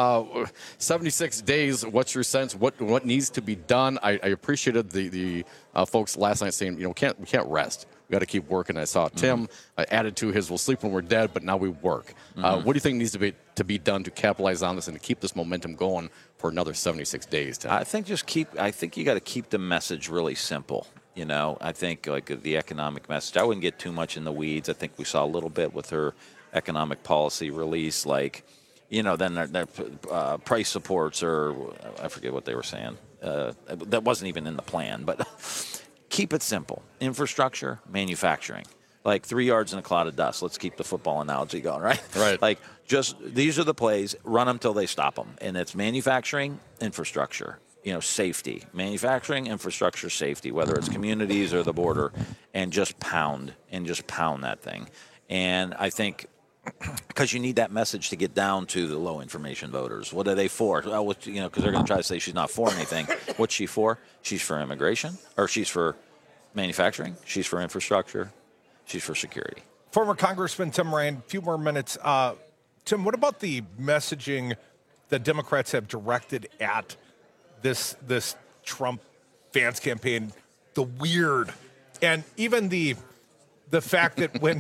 76 days, what's your sense? What needs to be done? I appreciated the folks last night saying, we can't rest. We got to keep working. I saw Tim added to his, we'll sleep when we're dead, but now we work. What do you think needs to be done to capitalize on this and to keep this momentum going for another 76 days, Tim? I think you got to keep the message really simple. I think the economic message, I wouldn't get too much in the weeds. I think we saw a little bit with her economic policy release, then their price supports, or I forget what they were saying. That wasn't even in the plan, but keep it simple. Infrastructure, manufacturing. 3 yards in a cloud of dust. Let's keep the football analogy going, right? Right. These are the plays. Run them till they stop them. And it's manufacturing, infrastructure, safety. Manufacturing, infrastructure, safety, whether it's communities or the border, and just pound that thing. And I think because you need that message to get down to the low information voters. What are they for? Well, because they're going to try to say she's not for anything. What's she for? She's for immigration, or she's for manufacturing. She's for infrastructure. She's for security. Former Congressman Tim Ryan, a few more minutes. Tim, what about the messaging that Democrats have directed at this Trump fans campaign? The weird, and even the fact that when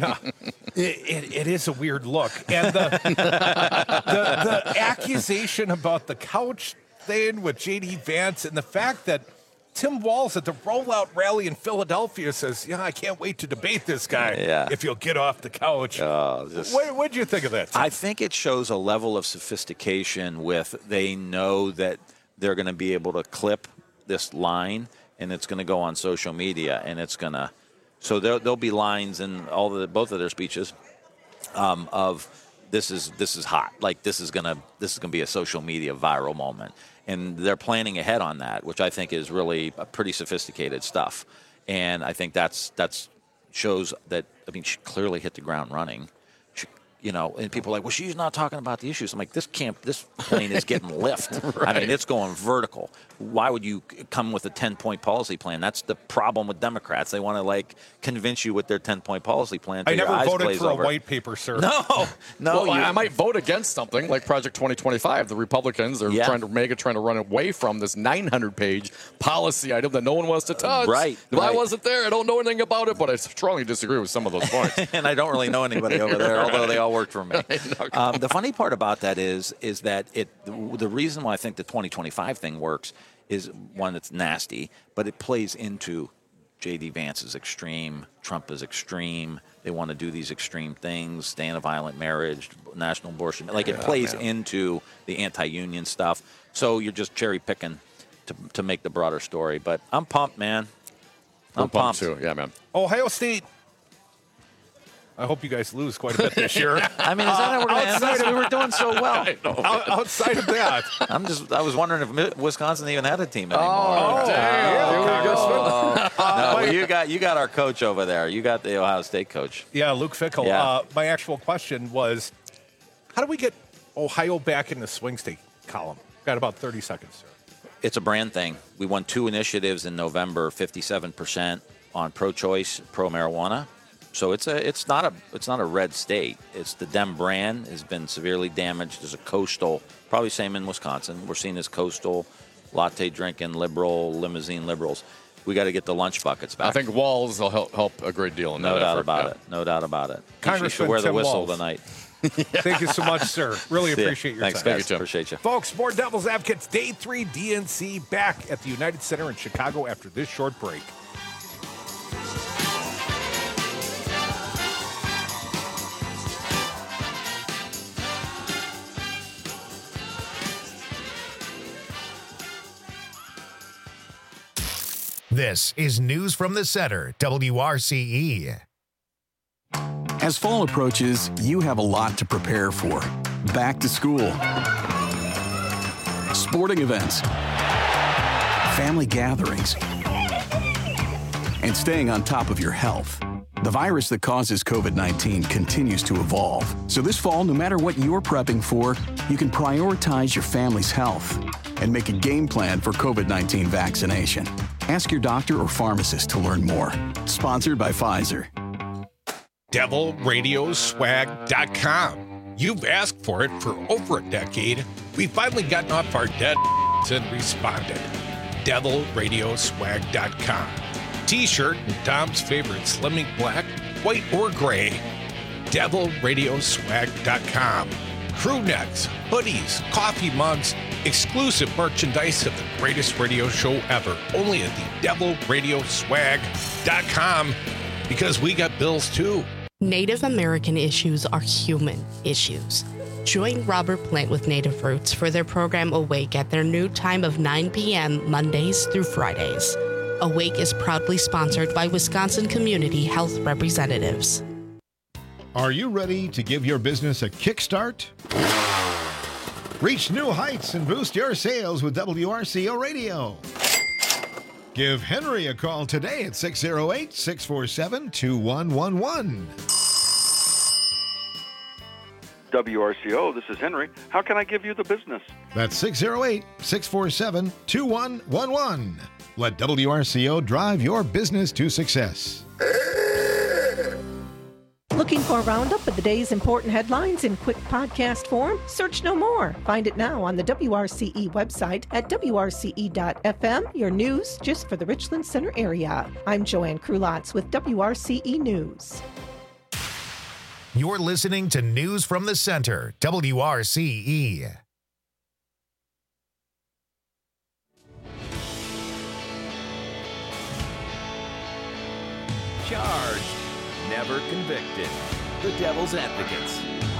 it is a weird look, and the accusation about the couch thing with J.D. Vance, and the fact that Tim Walz at the rollout rally in Philadelphia says, I can't wait to debate this guy if you'll get off the couch. What did you think of that, Tim? I think it shows a level of sophistication they know that they're going to be able to clip this line, and it's going to go on social media, and it's going to... So there'll be lines in both of their speeches of this is hot, this is gonna be a social media viral moment, and they're planning ahead on that, which I think is really pretty sophisticated stuff, and I think that's shows that she clearly hit the ground running. And people are like, well, she's not talking about the issues. I'm like, this plane is getting lift. Right. It's going vertical. Why would you come with a 10-point policy plan? That's the problem with Democrats. They want to convince you with their 10 policy plan. I never voted for a white paper, sir. No. Well, I might vote against something like Project 2025. The Republicans are trying to run away from this 900-page policy item that no one wants to touch. Right. I wasn't there. I don't know anything about it, but I strongly disagree with some of those points. And I don't really know anybody over there, although they all worked for me. The funny part about that is that the reason why I think the 2025 thing works is, one, it's nasty, but it plays into J.D. Vance's extreme, Trump is extreme. They want to do these extreme things, stand a violent marriage, national abortion. It plays into the anti-union stuff. So you're just cherry picking to make the broader story. But I'm pumped, man. I'm pumped too. Yeah, man. Ohio State. I hope you guys lose quite a bit this year. Is that how we're going to end this? We were doing so well. Outside of that, I was wondering if Wisconsin even had a team anymore. Oh, damn! You got our coach over there. You got the Ohio State coach. Yeah, Luke Fickell. Yeah. My actual question was, how do we get Ohio back in the swing state column? Got about 30 seconds, sir. It's a brand thing. We won 2 initiatives in November, 57% on pro-choice, pro-marijuana. So it's not a red state. It's the Dem brand has been severely damaged as a coastal, probably same in Wisconsin. We're seen as coastal, latte drinking, liberal, limousine liberals. We got to get the lunch buckets back. I think Walz will help a great deal in that. No doubt about it. No doubt about it. Congressman should wear the Tim whistle Walz. Tonight. Thank you so much, sir. Really appreciate your Thanks, time. guys. Thank you, Tim. Appreciate you. Folks, more Devil's Advocates Day 3 DNC back at the United Center in Chicago after this short break. This is News from the Center, WRCE. As fall approaches, you have a lot to prepare for. Back to school, sporting events, family gatherings, and staying on top of your health. The virus that causes COVID-19 continues to evolve. So this fall, no matter what you're prepping for, you can prioritize your family's health and make a game plan for COVID-19 vaccination. Ask your doctor or pharmacist to learn more. Sponsored by Pfizer. DevilRadioswag.com. You've asked for it for over a decade. We've finally gotten off our dead and responded. DevilRadioswag.com. T-shirt and Tom's favorite Slimming Black, white or gray. DevilRadioswag.com. Crew necks, hoodies, coffee mugs, exclusive merchandise of the greatest radio show ever. Only at the DevilRadioswag.com, because we got bills too. Native American issues are human issues. Join Robert Plant with Native Roots for their program Awake at their new time of 9 p.m. Mondays through Fridays. Awake is proudly sponsored by Wisconsin Community Health Representatives. Are you ready to give your business a kickstart? Reach new heights and boost your sales with WRCO Radio. Give Henry a call today at 608-647-2111. WRCO, this is Henry. How can I give you the business? That's 608-647-2111. Let WRCO drive your business to success. Looking for a roundup of the day's important headlines in quick podcast form? Search no more. Find it now on the WRCE website at WRCE.FM, your news just for the Richland Center area. I'm Joanne Krulotz with WRCE News. You're listening to News from the Center, WRCE. Charged, never convicted. The Devil's Advocates.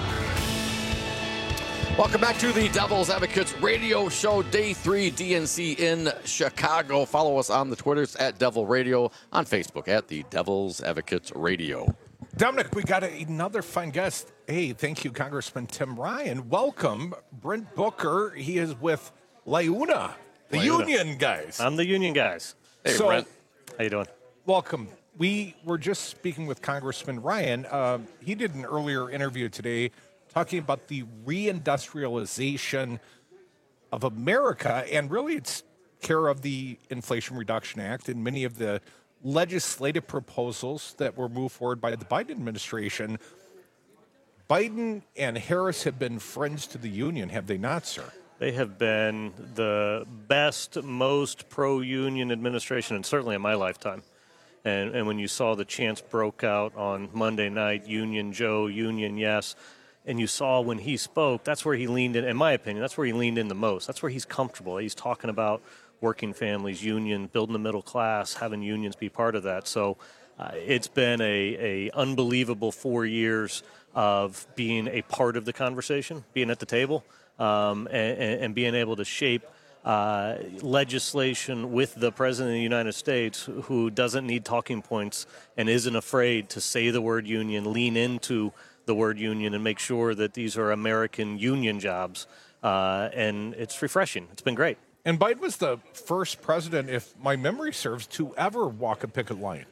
Welcome back to the Devil's Advocates Radio Show, Day 3, DNC in Chicago. Follow us on the Twitters at Devil Radio, on Facebook at the Devil's Advocates Radio. Dominic, we got another fine guest. Hey, thank you, Congressman Tim Ryan. Welcome, Brent Booker. He is with LIUNA, the union guys. I'm the union guys. Hey, Brent. How you doing? Welcome. We were just speaking with Congressman Ryan. He did an earlier interview today talking about the reindustrialization of America, and really it's care of the Inflation Reduction Act and many of the legislative proposals that were moved forward by the Biden administration. Biden and Harris have been friends to the union, have they not, sir? They have been the best, most pro-union administration, and certainly in my lifetime. And when you saw the chants broke out on Monday night, Union Joe, Union Yes, and you saw when he spoke, that's where he leaned in my opinion, that's where he leaned in the most. That's where he's comfortable. He's talking about working families, union, building the middle class, having unions be part of that. So it's been a unbelievable 4 years of being a part of the conversation, being at the table, and being able to shape legislation with the President of the United States, who doesn't need talking points and isn't afraid to say the word union, lean into the word union, and make sure that these are American union jobs. And it's refreshing. It's been great. And Biden was the first president, if my memory serves, to ever walk a picket line.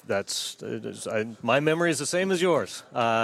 My memory is the same as yours.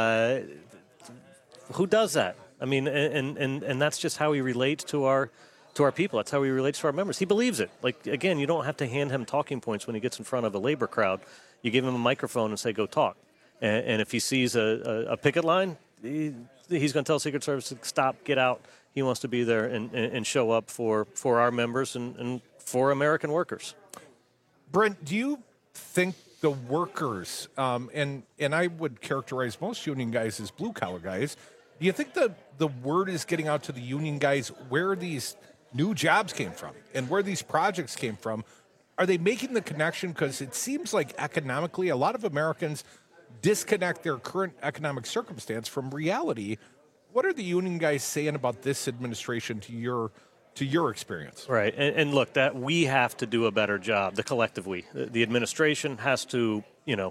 Who does that? I mean, and that's just how he relates to our people. That's how he relates to our members. He believes it. Like, again, you don't have to hand him talking points when he gets in front of a labor crowd. You give him a microphone and say, go talk. And if he sees a picket line, he's going to tell Secret Service to stop, get out. He wants to be there and show up for our members and for American workers. Brent, do you think the workers, and I would characterize most union guys as blue-collar guys, do you think the word is getting out to the union guys where these new jobs came from and where these projects came from? Are they making the connection? Because it seems like economically a lot of Americans disconnect their current economic circumstance from reality. What are the union guys saying about this administration to your to your experience. Right. And look, that we have to do a better job, the collective we. The administration has to,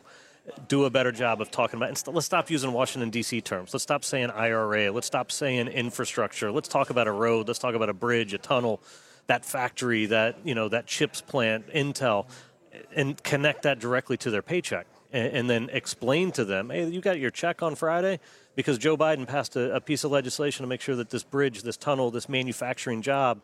do a better job of talking about, and let's stop using Washington, D.C. terms. Let's stop saying IRA. Let's stop saying infrastructure. Let's talk about a road. Let's talk about a bridge, a tunnel, that factory, that chips plant, Intel, and connect that directly to their paycheck. And then explain to them, hey, you got your check on Friday because Joe Biden passed a piece of legislation to make sure that this bridge, this tunnel, this manufacturing job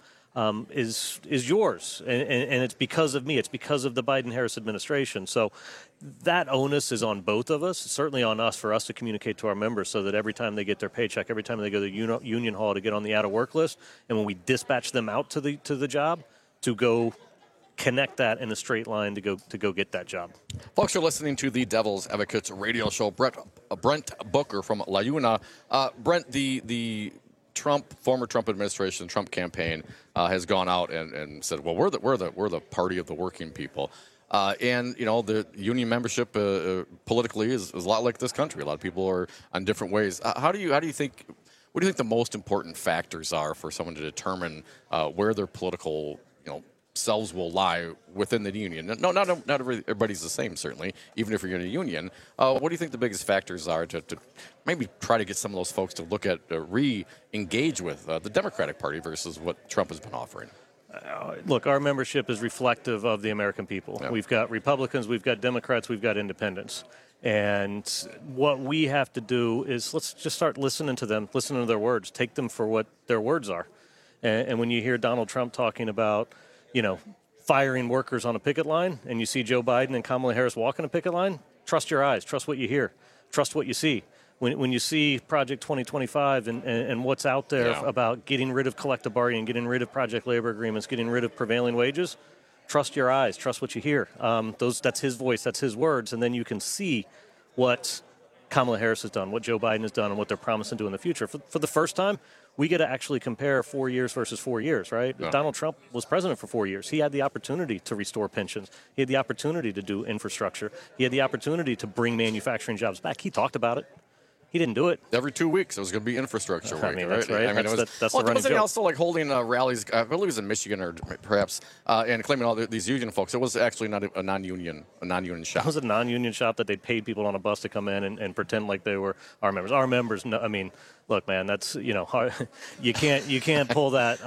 is yours. And it's because of me. It's because of the Biden-Harris administration. So that onus is on both of us, certainly on us, for us to communicate to our members so that every time they get their paycheck, every time they go to the union hall to get on the out-of-work list, and when we dispatch them out to the job, to go connect that in a straight line to go get that job. Folks, you're listening to the Devil's Advocates radio show. Brent Booker from La Una. Brent, the former Trump administration, Trump campaign has gone out and said, well, we're the party of the working people. And the union membership politically is a lot like this country. A lot of people are on different ways. What do you think the most important factors are for someone to determine where their political selves will lie within the union? No, not everybody's the same, certainly, even if you're in a union. What do you think the biggest factors are to maybe try to get some of those folks to look at, re-engage with the Democratic Party versus what Trump has been offering? Look, our membership is reflective of the American people. Yeah. We've got Republicans, we've got Democrats, we've got independents. And what we have to do is let's just start listening to them, listening to their words, take them for what their words are. And when you hear Donald Trump talking about firing workers on a picket line, and you see Joe Biden and Kamala Harris walking a picket line, trust your eyes, trust what you hear, trust what you see. When you see Project 2025 and what's out there about getting rid of collective bargaining, getting rid of project labor agreements, getting rid of prevailing wages, trust your eyes, trust what you hear. That's his voice, that's his words, and then you can see what Kamala Harris has done, what Joe Biden has done, and what they're promising to do in the future. For the first time, we get to actually compare 4 years versus 4 years, right? Yeah. Donald Trump was president for 4 years. He had the opportunity to restore pensions. He had the opportunity to do infrastructure. He had the opportunity to bring manufacturing jobs back. He talked about it. He didn't do it. Every 2 weeks, it was going to be infrastructure. I mean, that's right. That's the running wasn't joke. He also like holding rallies? I believe it was in Michigan or perhaps, and claiming all these union folks. It was actually not a non-union shop. It was a non-union shop that they paid people on a bus to come in and pretend like they were our members. Our members. No, I mean, look, man, that's you can't pull that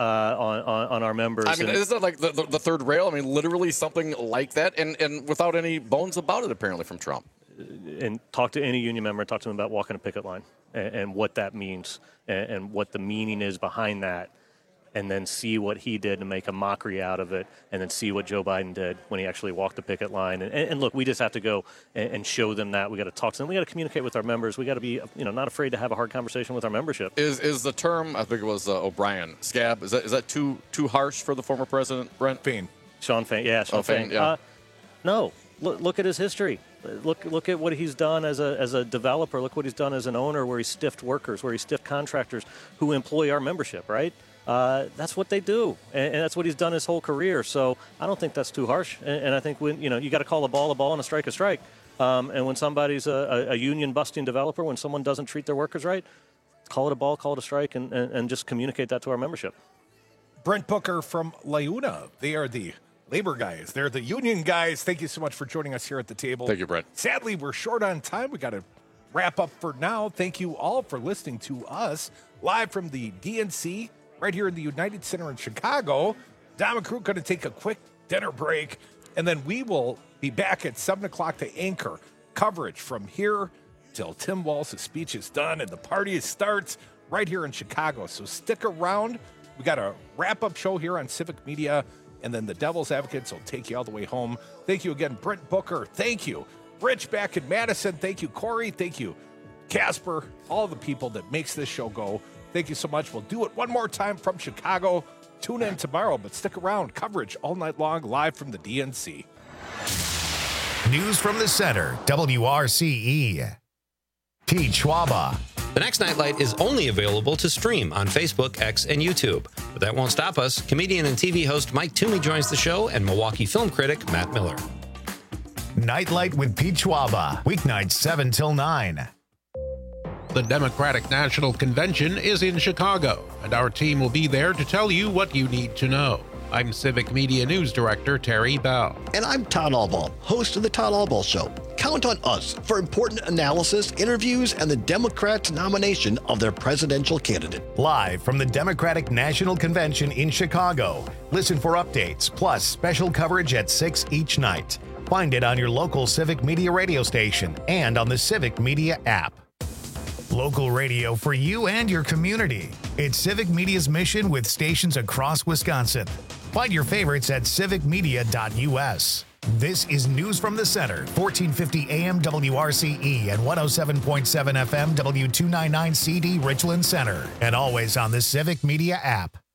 on our members. I mean, isn't it like the third rail? I mean, literally something like that, and without any bones about it, apparently from Trump. And talk to any union member, talk to them about walking a picket line and what that means and what the meaning is behind that, and then see what he did to make a mockery out of it, and then see what Joe Biden did when he actually walked the picket line. And look, we just have to go and show them that. We got to talk to them. We got to communicate with our members. We got to be not afraid to have a hard conversation with our membership. Is the term, I think it was O'Brien, scab, is that too harsh for the former president, Brent? Sean Fain. Yeah, Sean Fain. Yeah. No. Look at his history. Look at what he's done as a developer. Look what he's done as an owner, where he stiffed workers, where he stiffed contractors who employ our membership, right? That's what they do, and that's what he's done his whole career. So I don't think that's too harsh. And I think when you got to call a ball, and a strike a strike. And when somebody's a union busting developer, when someone doesn't treat their workers right, call it a ball, call it a strike, and just communicate that to our membership. Brent Booker from La Una. They are the labor guys. They're the union guys. Thank you so much for joining us here at the table. Thank you, Brent. Sadly, we're short on time. We got to wrap up for now. Thank you all for listening to us live from the DNC right here in the United Center in Chicago. Don and crew going to take a quick dinner break, and then we will be back at 7 o'clock to anchor coverage from here till Tim Walz's speech is done and the party starts right here in Chicago. So stick around. We got a wrap-up show here on Civic Media, and then the Devil's Advocates will take you all the way home. Thank you again, Brent Booker. Thank you, Rich back in Madison. Thank you, Corey. Thank you, Casper, all the people that makes this show go. Thank you so much. We'll do it one more time from Chicago. Tune in tomorrow, but stick around. Coverage all night long, live from the DNC. News from the center, WRCE. Pete Schwaba. The next Nightlight is only available to stream on Facebook, X, and YouTube. But that won't stop us. Comedian and TV host Mike Toomey joins the show, and Milwaukee film critic Matt Miller. Nightlight with Pete Schwaba. Weeknights 7 till 9. The Democratic National Convention is in Chicago, and our team will be there to tell you what you need to know. I'm Civic Media News Director Terry Bell. And I'm Todd Albaugh, host of The Todd Albaugh Show. Count on us for important analysis, interviews, and the Democrats' nomination of their presidential candidate. Live from the Democratic National Convention in Chicago. Listen for updates, plus special coverage at 6 each night. Find it on your local Civic Media radio station and on the Civic Media app. Local radio for you and your community. It's Civic Media's mission with stations across Wisconsin. Find your favorites at civicmedia.us. This is News from the Center, 1450 AM WRCE and 107.7 FM W299CD Richland Center, and always on the Civic Media app.